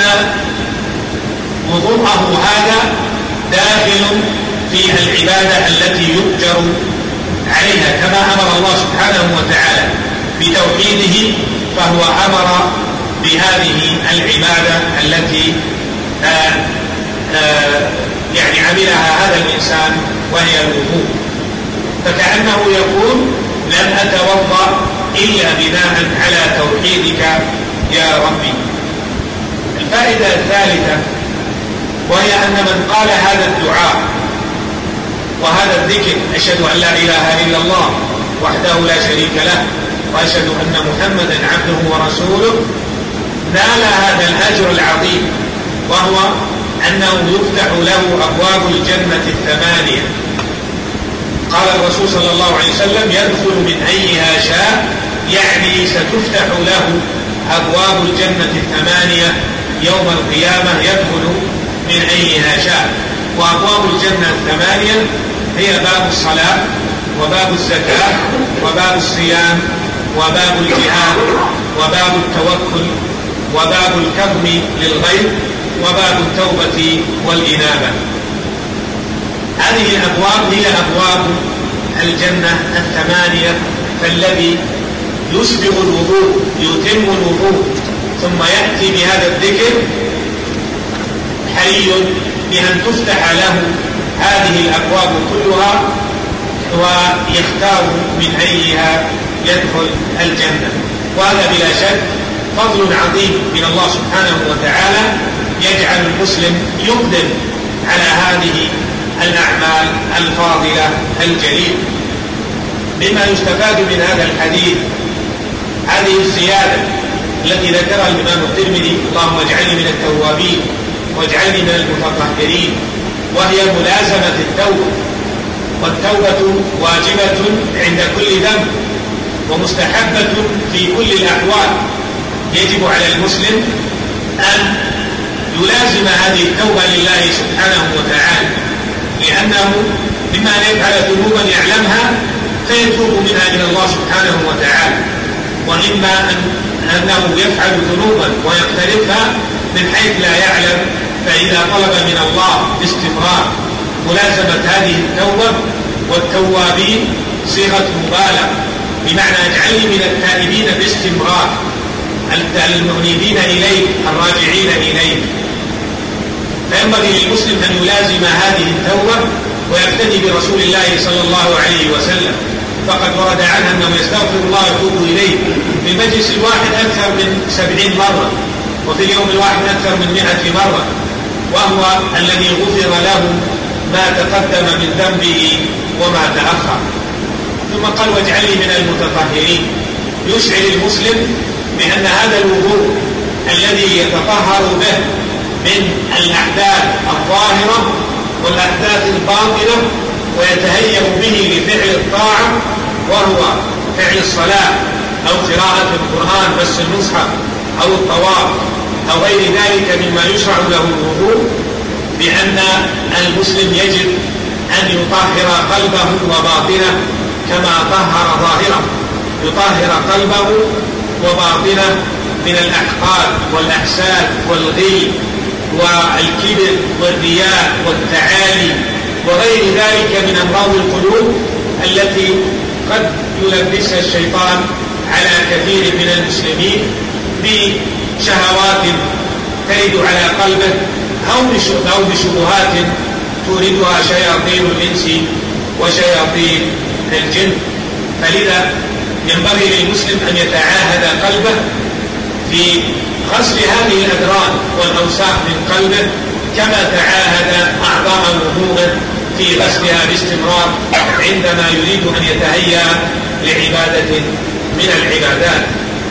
وضوءه هذا داخل في العبادة التي يؤجر عليها، كما أمر الله سبحانه وتعالى بتوحيده، فهو أمر بهذه العبادة التي يعني عملها هذا الإنسان وهي الوضوء. فكأنه يقول: لن أتوضأ إلا بناء على توحيدك يا ربي. الفائدة الثالثة وهي أن من قال هذا الدعاء وهذا الذكر: أشهد أن لا إله إلا الله وحده لا شريك له وأشهد أن محمدا عبده ورسوله، نال هذا الأجر العظيم وهو أنه يفتح له أبواب الجنة 8. قال الرسول صلى الله عليه وسلم: يدخل من أيها شاء، يعني ستفتح له أبواب الجنة 8 يوم القيامة، يدخل من أيها شاء. وأبواب الجنة 8 هي باب الصلاة، وباب الزكاة، وباب الصيام، وباب الجهاد، وباب التوكل، وباب الكظم للغيظ، وباب التوبة والإنابة. هذه الأبواب هي أبواب الجنة 8. فالذي يسبغ الوضوء يتم الوضوء ثم يأتي بهذا الذكر حري بأن تفتح له هذه الأبواب كلها، ويختار من أيها يدخل الجنة. وهذا بلا شك فضل عظيم من الله سبحانه وتعالى يجعل المسلم يقدم على هذه الأعمال الفاضلة الجليلة. مما يستفاد من هذا الحديث هذه الزيادة التي ذكرها الإمام الترمذي: اللهم اجعلني من التوابين واجعلني من المتطهرين، وهي ملازمة التوبة. والتوبة واجبة عند كل ذنب ومستحبة في كل الأحوال. يجب على المسلم أن يلازم هذه التوبة لله سبحانه وتعالى، لأنه مما أن يفعل ذنوبا يعلمها فيتوب منها من الله سبحانه وتعالى، وإما أنه يفعل ذنوبا ويقترفها من حيث لا يعلم، فإذا طلب من الله باستمرار ملازمة هذه التوبة. والتوابين صيغة مبالغة، بمعنى اجعلني من التائبين باستمرار، المنيبين إليك الراجعين إليك. فينبغي للمسلم أن يلازم هذه التوبة ويقتدي برسول الله صلى الله عليه وسلم، فقد ورد عنه أنه يستغفر الله ويتوب إليه في المجلس الواحد أكثر من 70 مرة، وفي اليوم الواحد أكثر من 100 مرة، وهو الذي غفر له ما تقدم من ذنبه وما تأخر. ثم قال: واجعلني من المتطهرين. يشعر المسلم بأن هذا الوضوء الذي يتطهر به من الأحداث الظاهرة والأحداث الباطنة ويتهيأ به لفعل الطاعة، وهو فعل الصلاة أو قراءة القرآن بس المصحف أو الطواف أو غير ذلك مما يشرع له الوضوء، بأن المسلم يجب أن يطهر قلبه وباطنه كما طهر ظاهره، يطهر قلبه وباطنه من الأحقاد والأحساد والغي والكبر والرياء والتعالي وغير ذلك من أمراض القلوب التي قد يلبسها الشيطان على كثير من المسلمين بشهوات ترد على قلبه أو بشبهات توردها شياطين الإنس وشياطين الجن. فلذا ينبغي للمسلم أن يتعاهد قلبه في غسل هذه الأدران والأوساخ من قلبه كما تعاهد أعضاء وضوءه في غسلها باستمرار عندما يريد أن يتهيأ لعبادة من العبادات.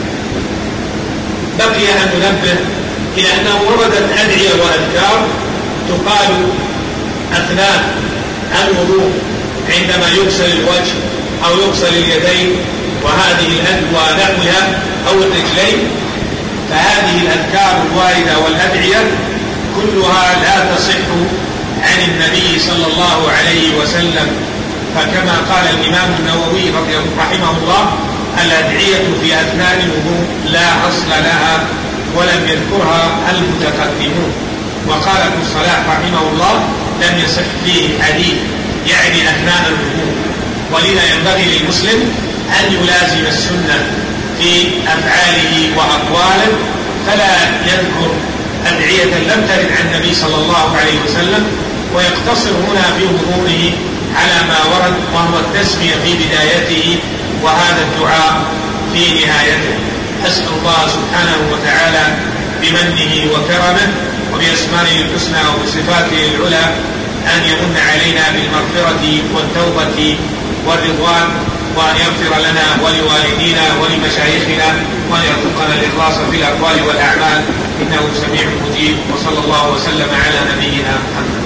بقي أن ننبه إلى أنه وردت أدعية وأذكار تقال أثناء الوضوء عندما يغسل الوجه أو يغسل اليدين ونحوها أو الرجلين. فهذه الأذكار الواردة والأدعية كلها لا تصح عن النبي صلى الله عليه وسلم، فكما قال الإمام النووي رحمه الله: الأدعية في أثناء الوضوء لا أصل لها ولم يذكرها المتقدمون. وقال ابن الصلاح رحمه الله: لم يصح فيه حديث يعني أثناء الوضوء. ولذا ينبغي للمسلم أن يلازم السنة في أفعاله وأقواله، فلا يذكر أدعية لم ترد عن النبي صلى الله عليه وسلم ويقتصر هنا في وضوءه على ما ورد، وهو التسمية في بدايته وهذا الدعاء في نهايته. أسأل الله سبحانه وتعالى بمنه وكرمه وبأسمائه الحسنى وبصفاته العلى أن يمن علينا بالمغفرة والتوبة والرضوان، وأن يغفر لنا ولوالدينا ولمشايخنا وأن يرزقنا الإخلاص في الأقوال والأعمال إنه سميع مجيب. وصلى الله وسلم على نبينا محمد.